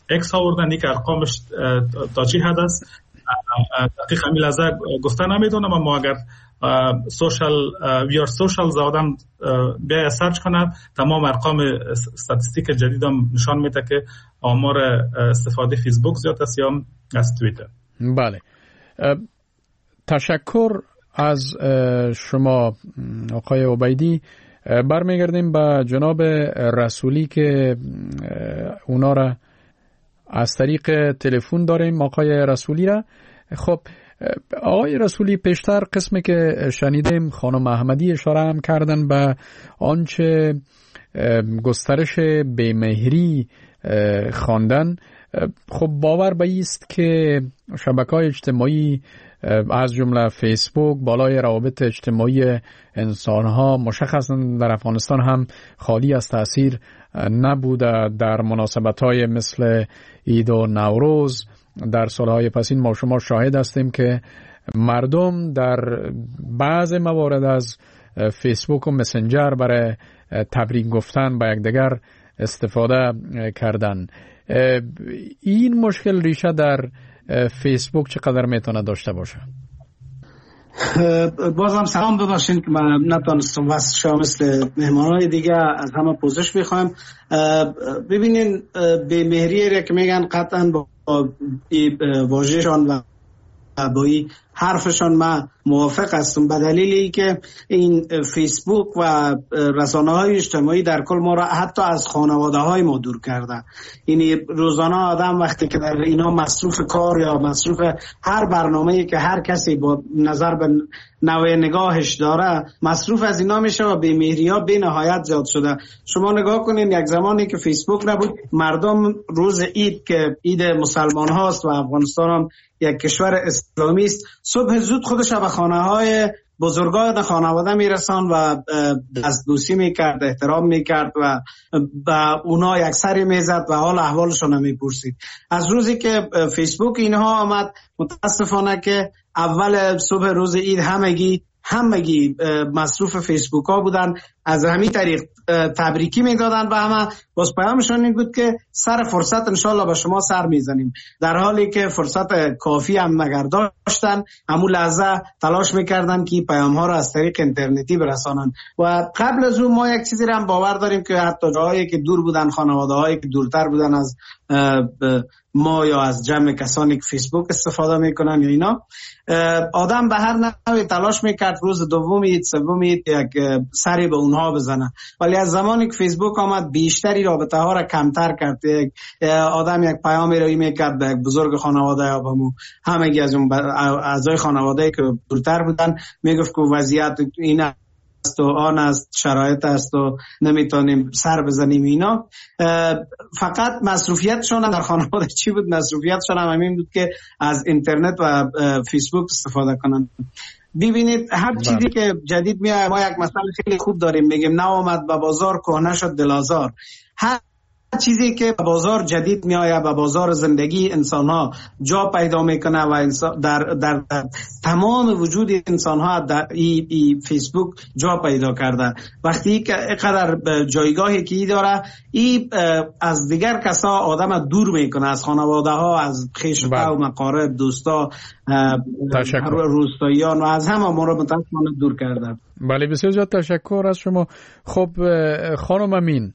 اکس آوردن که ارقامش تا چی حد است دقیق همین لحظه گفته نمیدونم، اما اگر سوشال ویار سوشال زادم بیا سرچ کنم تمام ارقام استاتستیک جدیدم نشان میده که آمار استفاده فیسبوک زیاد است یا از توییتر. بله، تشکر از شما آقای عبیدی. برمیگردیم به جناب رسولی که اونا را از طریق تلفن داریم. آقای رسولی را خب آقای رسولی، پیشتر قسمی که شنیدیم خانم احمدی اشاره هم کردن به آنچه گسترش بیمهری خواندن. خب باور به ایست که شبکه‌های اجتماعی از جمله فیسبوک بالای روابط اجتماعی انسانها مشخصا در افغانستان هم خالی از تأثیر نبوده. در مناسبت‌های مثل عید و نوروز در سالهای پسین ما شما شاهد هستیم که مردم در بعض موارد از فیسبوک و مسنجر برای تبریک گفتن به یکدیگر استفاده کردن. این مشکل ریشه در فیسبوک چقدر میتونه داشته باشه؟ بازم سلام ببخشید که من نتونستم وصل شم مثل مهمانای دیگه. از همه پوزش میخوایم. ببینین بیمهری را که میگن قطعا با واژه‌شان و با این حرفشان من موافق هستم، به دلیلی که این فیسبوک و رسانه‌های اجتماعی در کل ما را حتی از خانواده‌های ما دور کرده. یعنی روزانه آدم وقتی که در اینا مصروف کار یا مصروف هر برنامه‌ای که هر کسی با نظر به نوع نگاهش داره مصروف از اینا میشه و بی‌مهری‌ها بی نهایت زیاد شده. شما نگاه کنین یک زمانی که فیسبوک نبود، مردم روز عید که عید مسلمان هاست و افغانستان هم یک کشور اسلامی است، صبح زود خودش به خانه‌های بزرگان خانواده میرسان و دستبوسی میکرد، احترام میکرد و به اونا یک سری میزد و حال احوالشون هم میپرسید. از روزی که فیسبوک اینها آمد، متاسفانه که اول صبح روز عید همگی همگی مصروف فیسبوک ها بودن، از همین طریق تبریکی میدادن به همه. باز پیامشون این بود که سر فرصت انشالله به شما سر میزنیم، در حالی که فرصت کافی هم نگر داشتن. همون لحظه تلاش میکردن که پیام ها را از طریق اینترنتی برسانن. و قبل از اون ما یک چیزی را هم باور داریم که حتی جاهایی که دور بودن، خانواده هایی که دورتر بودن از ما یا از جمع کسانی که فیسبوک استفاده میکنن یا اینا، آدم به هر نحوی تلاش میکرد روز دومی سومی یک سری به اونها بزنه. ولی از زمانی که فیسبوک آمد بیشتری رابطه ها را کمتر کرد. آدم یک پیامی را میکرد به یک بزرگ خانواده یا به همگی از اون اعضای خانواده که دورتر بودن میگفت که وضعیت این است و آن است، شرایط است و نمیتونیم سر بزنیم اینا. فقط مصروفیتشون در خانواده چی بود؟ مصروفیتشون هم همین بود که از اینترنت و فیسبوک استفاده کنن. ببینید هر چیزی که جدید میاد، ما یک مثال خیلی خوب داریم، میگیم نو آمد به بازار کهنه شد دلازار. هر چیزی که به بازار جدید میآید و بازار زندگی انسان ها جا پیدا میکنه و در, در, در تمام وجود انسان ها در ای, ای فیسبوک جا پیدا کرده. وقتی که اینقدر جایگاهی که ای داره، ای از دیگر کسا آدم دور میکنه، از خانواده ها، از خیش‌ها و مقارب، دوستا، روستاییان و از همه ما رو متاسفانه دور کرده. بله، بسیار زیاد تشکر از شما. خب خانم امین،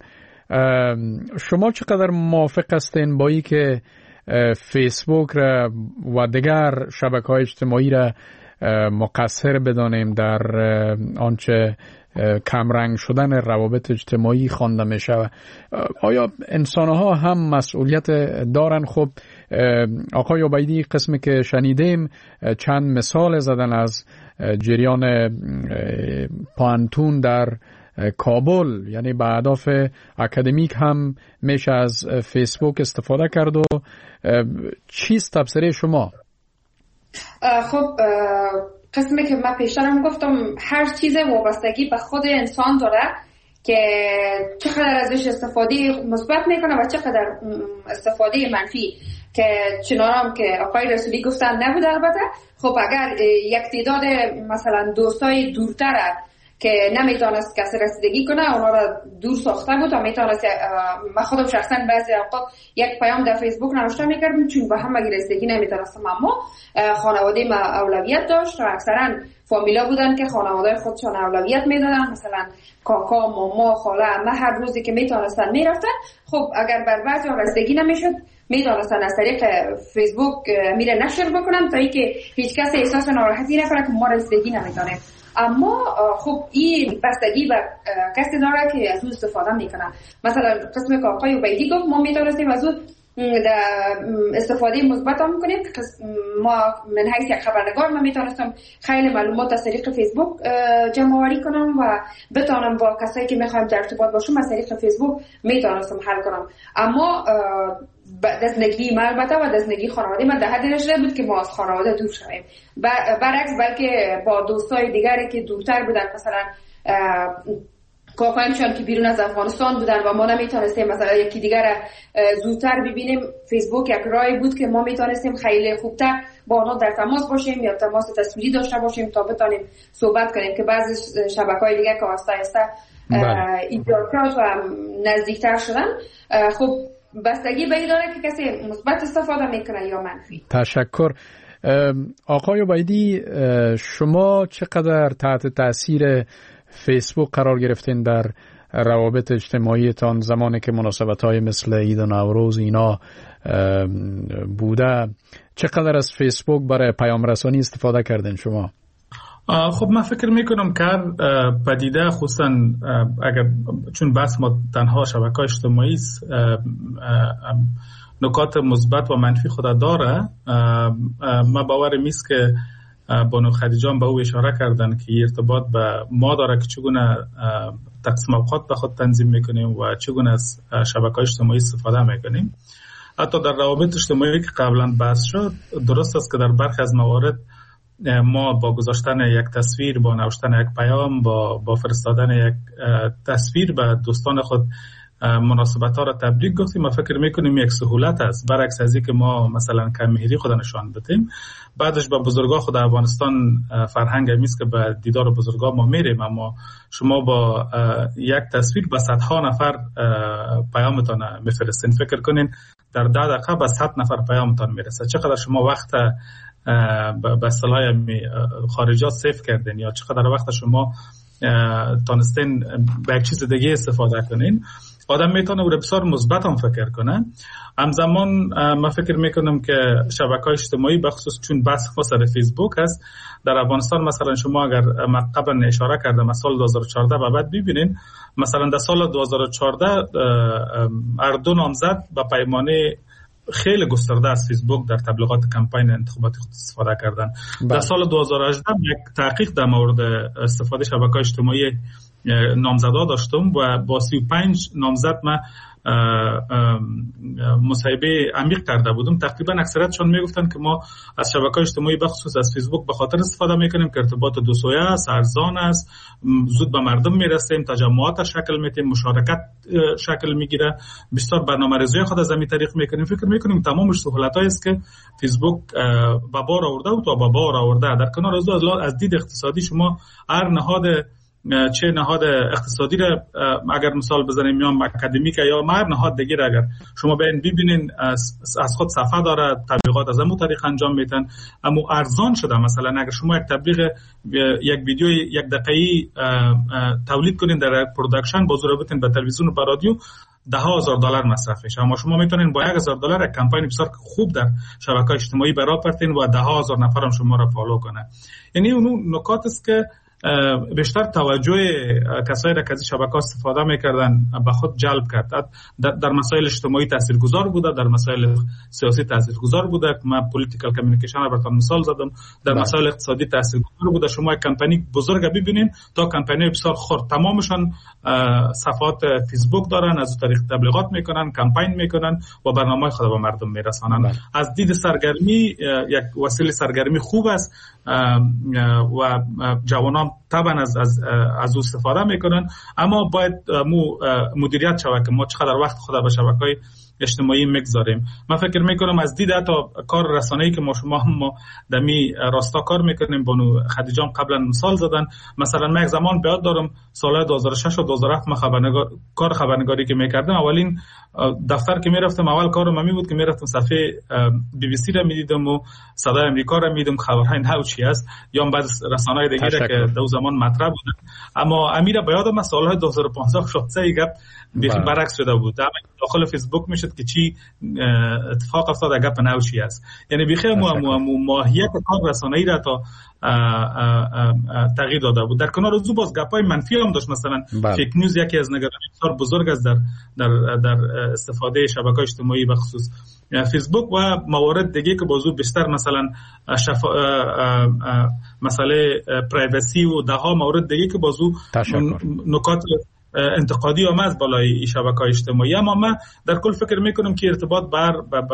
شما چقدر موافق هستین با ای که فیسبوک را و دیگر شبکه‌های اجتماعی را مقصر بدانیم در آنچه کمرنگ شدن روابط اجتماعی خوانده میشه؟ آیا انسانها هم مسئولیت دارن؟ خب آقای عبیدی قسمی که شنیدیم چند مثال زدن از جریان پانتون در کابل، یعنی به اهداف اکادمیک هم میشه از فیسبوک استفاده کرد. و چیست تبصره شما؟ خب قسمی که من پیشترم گفتم، هر چیز وابستگی به خود انسان داره که چقدر ازش استفاده مثبت میکنه و چقدر استفاده منفی، که چنانم که آقای رسولی گفتن نبوده. البته خب اگر یک تعداد مثلا دوستای دورتر که نمیتونست کسی رسیدگی کنه، اونا را دور ساخته بود و میتونست. من خودم شخصا بعضی اوقات یک پیام در فیسبوک نوشته میکردم چون به همه رسیدگی نمیتونستم، اما خانواده ما اولویت داشت و اکثرا فامیلا بودن که خانواده خودشان اولویت میدادن، مثلا کاکا، ماما، خاله، عمه هر روزی که میتونستن میرفتن. خب اگر بر بعضی رسیدگی نمیشد میتونستن از طریق فیسبوک میره نشر بکنن تا اینکه هیچ کس احساس ناراحتی نکنه که ما رسیدگی نمیتونیم. اما خب این بستگی به کسی داره که از اون استفاده میکنه. مثلا قسم که آقای عبیدی گفت ما میتونستیم از اون استفاده مثبت هم کنیم که ما من حیث یک خبرنگار من میتونستم خیلی معلومات از طریق فیسبوک جمع آوری کنم و بتونم با کسایی که میخوایم در ارتباط باشم از طریق فیسبوک میتونستم حل کنم. اما دزدگی ما البته و دزدگی خانواده من در حدی نشده بود که ما از خانواده دور شویم، برعکس بلکه با دوستای دیگری که دورتر بودن، مثلا کاکایمشان که بیرون از افغانستان بودن و ما نمیتونستیم مثلا یکی دیگر زودتر ببینیم، فیسبوک یک راهی بود که ما میتونستیم خیلی خوبتر با آنها در تماس باشیم یا تماس تصویری داشته باشیم تا بتونیم صحبت کنیم که بعضی شبکه‌های دیگه که آسته آسته ایجاد شد و نزدیکتر شدن. خب بستگی به این داره که کسی مثبت استفاده میکنه یا منفی. تشکر. آقای عبیدی، شما چقدر تحت تاثیر فیسبوک قرار گرفتین در روابط اجتماعیتان زمانی که مناسبت‌های مثل عید و نوروز اینا بوده؟ چقدر از فیسبوک برای پیام رسانی استفاده کردین شما؟ خب من فکر میکنم که پدیده خصوصا اگر چون بس ما تنها شبکه اجتماعی است نکات مثبت و منفی خود داره. ما باور میست که بانو خدیجان به او اشاره کردن که ارتباط به ما داره که چگونه تقسیم اوقات به خود تنظیم میکنیم و چگونه از شبکه اجتماعی استفاده میکنیم. حتی در روابط اجتماعی که قبلا بحث شد، درست است که در برخی از موارد ما با گذاشتن یک تصویر، با نوشتن یک پیام، با با فرستادن یک تصویر به دوستان خود مناسبت ها را تبریک گفتیم. ما فکر میکنیم یک سهولت است، برعکس از اینکه ما مثلا کم‌مهری خود نشان بدیم. بعدش با بزرگا خود افغانستان فرهنگ همیست که به دیدار بزرگا ما میریم، اما شما با یک تصویر به صدها نفر پیامتان میفرستین. فکر کنین در ده دقیقه به صد نفر پیامتان میرسه. چقدر شما وقت به اصطلاح خارجات سیف کردین یا چقدر وقت شما تانستین به یک چیز دیگه استفاده کنین. آدم میتونه او بسیار مثبت هم فکر کنه. همزمان من فکر میکنم که شبکه‌های اجتماعی بخصوص چون بحث خاص در فیسبوک است در افغانستان، مثلا شما اگر قبلا اشاره کردم از سال دو هزار و چهارده و بعد ببینین، مثلا در سال دو هزار و چهارده هر دو نامزد با پیمانه خیلی گسترده از فیسبوک در تبلیغات کمپین انتخاباتی خود استفاده کردن. بله. در سال دو هزار و هجده یک تحقیق در مورد استفاده شبکه‌های اجتماعی نامزدا داشتم و با سی و پنج نامزد من مصاحبه عمیق کرده بودم. تقریبا اکثریتشون میگفتن که ما از شبکه‌های اجتماعی بخصوص از فیسبوک به خاطر استفاده میکنیم که ارتباط دو سویه است، ارزان است، زود به مردم میرسیم، تجمعات شکل میدیم، مشارکت شکل میگیره، بسیار برنامه‌ریزی خود از همین طریق میکنیم. فکر میکنیم تمامش سهولتایی است که فیسبوک به بار آورده و تا به بار آورده. در کنار از از دید اقتصادی شما هر نهاد چه نهاد اقتصادی را اگر مثال بزنیم یا اکادمیک یا هر نهاد دیگه را اگر شما ببین ببینین از, از خود صفحه داره، تبلیغات از همون طریق انجام میدن، اما ارزان شده. مثلا اگر شما یک تبلیغ یک ویدیو یک دقیقه‌ای تولید کنین در پروداکشن با ضرورت به تلویزیون و به رادیو ده هزار دلار مصرف میشه، اما شما میتونین با یک هزار دلار یک کمپین بسیار خوب در شبکه اجتماعی برای پرتین و ده هزار نفر هم شما را فالو کنه. یعنی اون نکات است که بیشتر توجه کسایی را که از شبکه‌ها استفاده می‌کردن به خود جلب کرد. در, در مسائل اجتماعی تاثیرگذار بوده، در مسائل سیاسی تاثیرگذار بوده. من پولیتیکال کمیونیکیشن را براتون مثال زدم. در بله. مسائل اقتصادی تاثیرگذار بوده. شما یک کمپانی بزرگ ببینین تا کمپانی بسیار خرد، تمامشان صفحات فیسبوک دارن، از طریق تبلیغات میکنن، کمپین میکنن و برنامه خود به مردم میرسانن. بله. از دید سرگرمی یک وسیله سرگرمی خوب است و جوانان طبعا از از از استفاده میکنن، اما باید مو مدیریت شود که ما چقدر وقت خود به شبکه‌های اجتماعی میگذاریم. من فکر میکنم از دید حتی کار رسانه‌ای که ما شما هم ما دمی راستا کار میکنیم، بانو خدیجام قبلا مثال زدن. مثلا من یک زمان بیاد دارم سال دو هزار و شش و دو هزار و هفت ما خبرنگار کار خبرنگاری که میکردم، اولین دفتر که میرفتم اول کارم می بود که میرفتم صفحه بی بی سی را میدیدم و صدای امریکا را میدیدم، خبرهای نو چی است، یا بعد رسانه‌های دیگه که دو زمان مطرح بود. اما امیر بیادم از سالهای دو هزار و پانزده شانزده گپ بیخی برعکس شده بود. داخل فیسبوک میشد که چی اتفاق افتاد، گپ نو چی است. یعنی بیخی ماهیت کار رسانه‌ای را تا تغییر داده بود. در کنار از باز گپای منفی هم داشت. مثلا فیک نیوز یکی از نگرانی بسیار بزرگ است در در در استفاده شبکه‌های اجتماعی به خصوص فیسبوک و موارد دیگه که بازو بیشتر مثلا شفا... مسئله پرایوسی و ده ها مورد دیگه که بازو نکات انتقادی هم از بالای شبکه‌های اجتماعی. اما من در کل فکر میکنم که ارتباط بر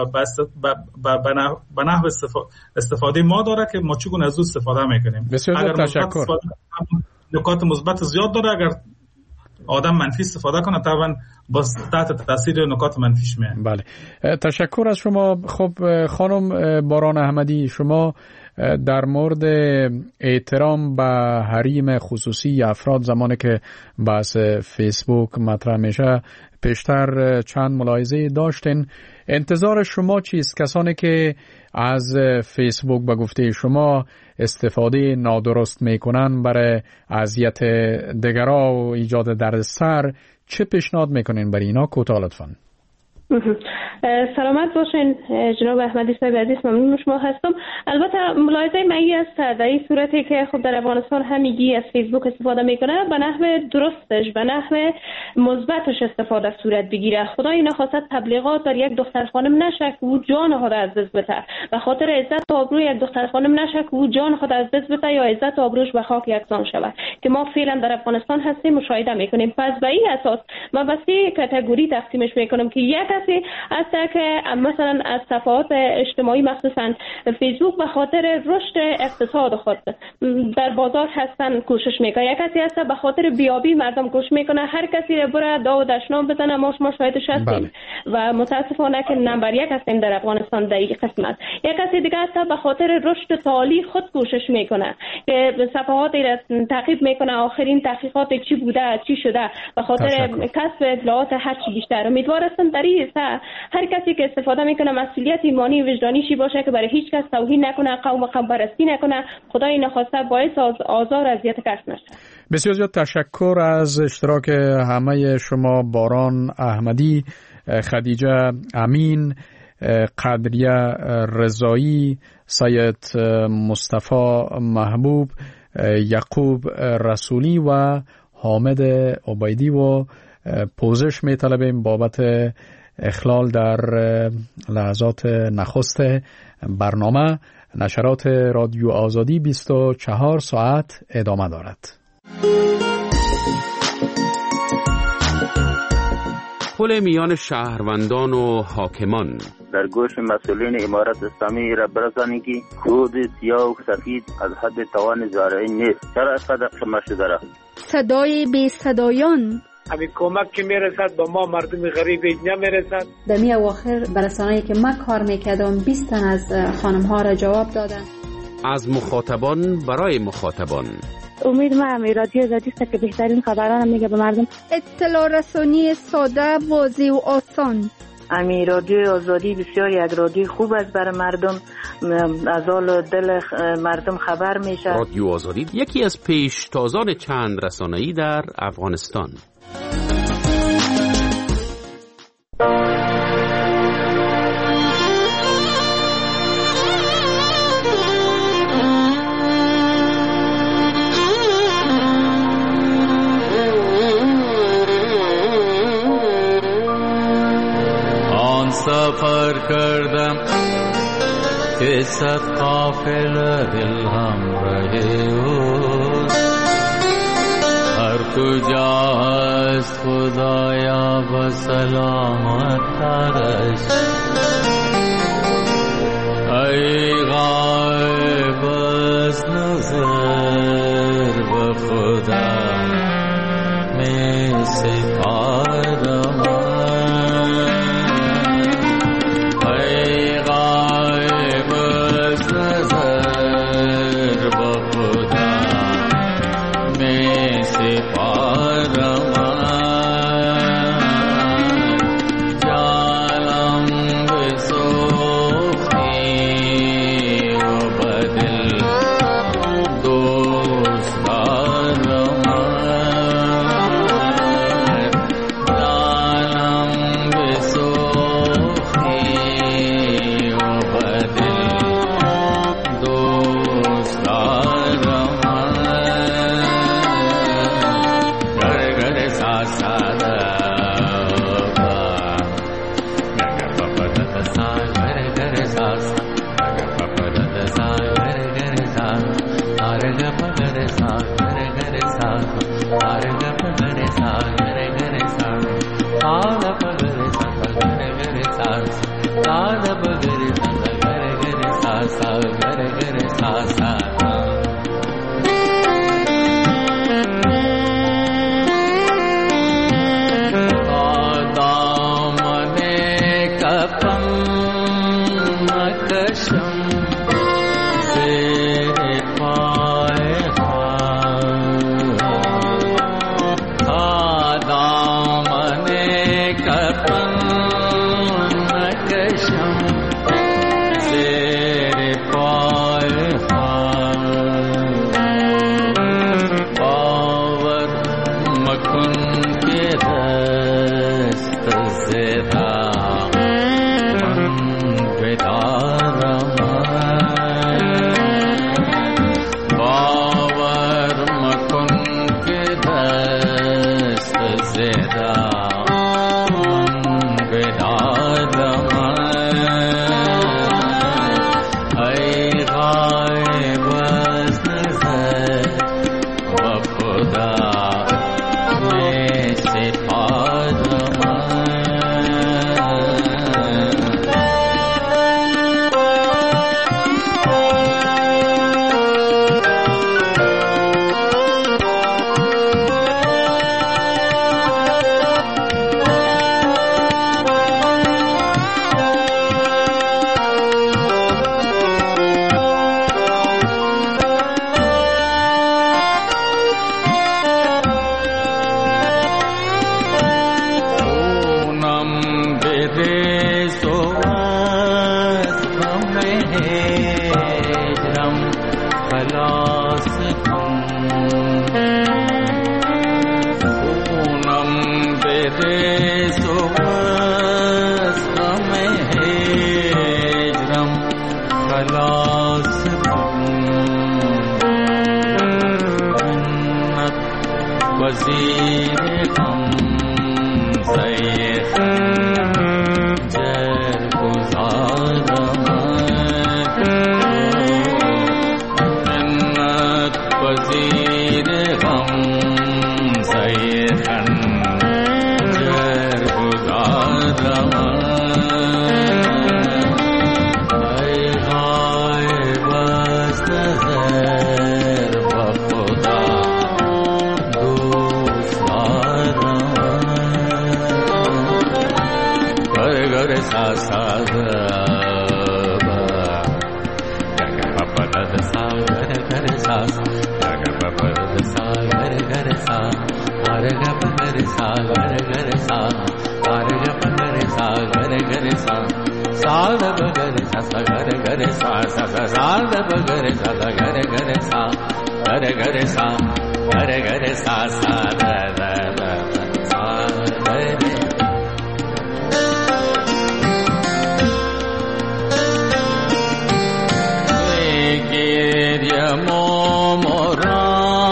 به نحو استفاده ما داره که ما چگونه از او استفاده میکنیم. بسیار تشکر. نکات مثبت زیاد داره، اگر آدم منفی استفاده کنه طبعا باز تحت تاثیر نکات منفیش میاد. بله، تشکر از شما. خب خانم باران احمدی، شما در مورد احترام به حریم خصوصی افراد زمانی که بحث فیسبوک مطرح میشه پیشتر چند ملاحظه داشتین. انتظار شما چیست؟ کسانی که از فیسبوک به گفته شما استفاده نادرست میکنن برای اذیت دیگران و ایجاد دردسر، چه پیشنهاد میکنین برای اینا؟ کوتاه لطفاً. سلامت باشین جناب احمدی صاحب عزیز، ممنون شما هستم. البته ملاحظه من است در این صورتی که خب در افغانستان همگی از فیسبوک استفاده میکنه به نحو درستش به نحو مثبتش استفاده صورت بگیره. خدای نخواست تبلیغات در یک دختر خانم نشه که او جان خود از دست بده، به خاطر عزت و آبروی یک دختر خانم نشه که او جان خود از دست بده یا عزت و آبروش به خاک یکسان شود که ما فعلا در افغانستان هستیم مشاهده میکنیم. پس به این اساس من به سه کاتگوری تقسیمش میکنم که یک کسی است که مثلا از صفحات اجتماعی مخصوصا فیسبوک به خاطر رشد اقتصاد خود در بازار هستن کوشش میکنه، یک کسی است به خاطر بیابی مردم کوشش میکنه هر کسی را بره داو دشنام بزنه. ما شما شاهدش هستیم و متاسفانه که نمبر یک هستیم در افغانستان در این قسمت. یک کسی دیگه است به خاطر رشد تعالی خود کوشش میکنه که صفحات را تعقیب میکنه آخرین تحقیقات چی بوده چی شده به خاطر کسب اطلاعات هر چی بیشتر. امیدوار هستم در این هر کسی که استفاده میکنه مسئولیت ایمانی و وجدانیشی باشه که برای هیچ کس توهین نکنه، قوم قوم پرستی نکنه، خدای نخواسته باعث آزار اذیت کس نشه. بسیار زیاد تشکر از اشتراک همه شما. باران احمدی، خدیجه امین، قدریه رضایی، سید مصطفی محبوب، یعقوب رسولی و حامد عبیدی و پوزش می طلبیم بابت اخلال در لحظات نخست برنامه. نشرات رادیو آزادی بیست و چهار ساعت ادامه دارد. پل میان شهروندان و حاکمان در گوش مسئولین امارت اسلامی را برسانید که خود سیاه و سفید از حد توان زارعی نیست. چرا اسقدر شما شده را صدای بی صدایان همین کمک که میرسد با ما مردم غریب نمیرسد. در می اواخر برسانه‌ای که من کار میکردم بیست تن از خانم ها را جواب دادن. از مخاطبان برای مخاطبان. امید ما هم رادیو آزادی است که بهترین خبران میگه به مردم. اطلاع رسانی ساده، واضح و آسان. امی رادیو آزادی بسیار یک رادیو خوب است برای مردم، از حال دل مردم خبر میشه. رادیو آزادی یکی از پیشتازان چند رسانه‌ای در افغانستان. آن سفر کردم که صد قافله دل همراه اوست، هر کجا هست خدایا به سلامت ترش. ای غایب از نظر به خدا می سپارم، सा गरे गरे सा सारे ग प गरे सा गरे गरे सा सा द प गरे सा गरे गरे सा सा द प गरे सा गरे गरे सा सा गरे गरे सा सा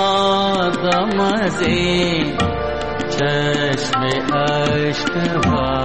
चश्मे अश्क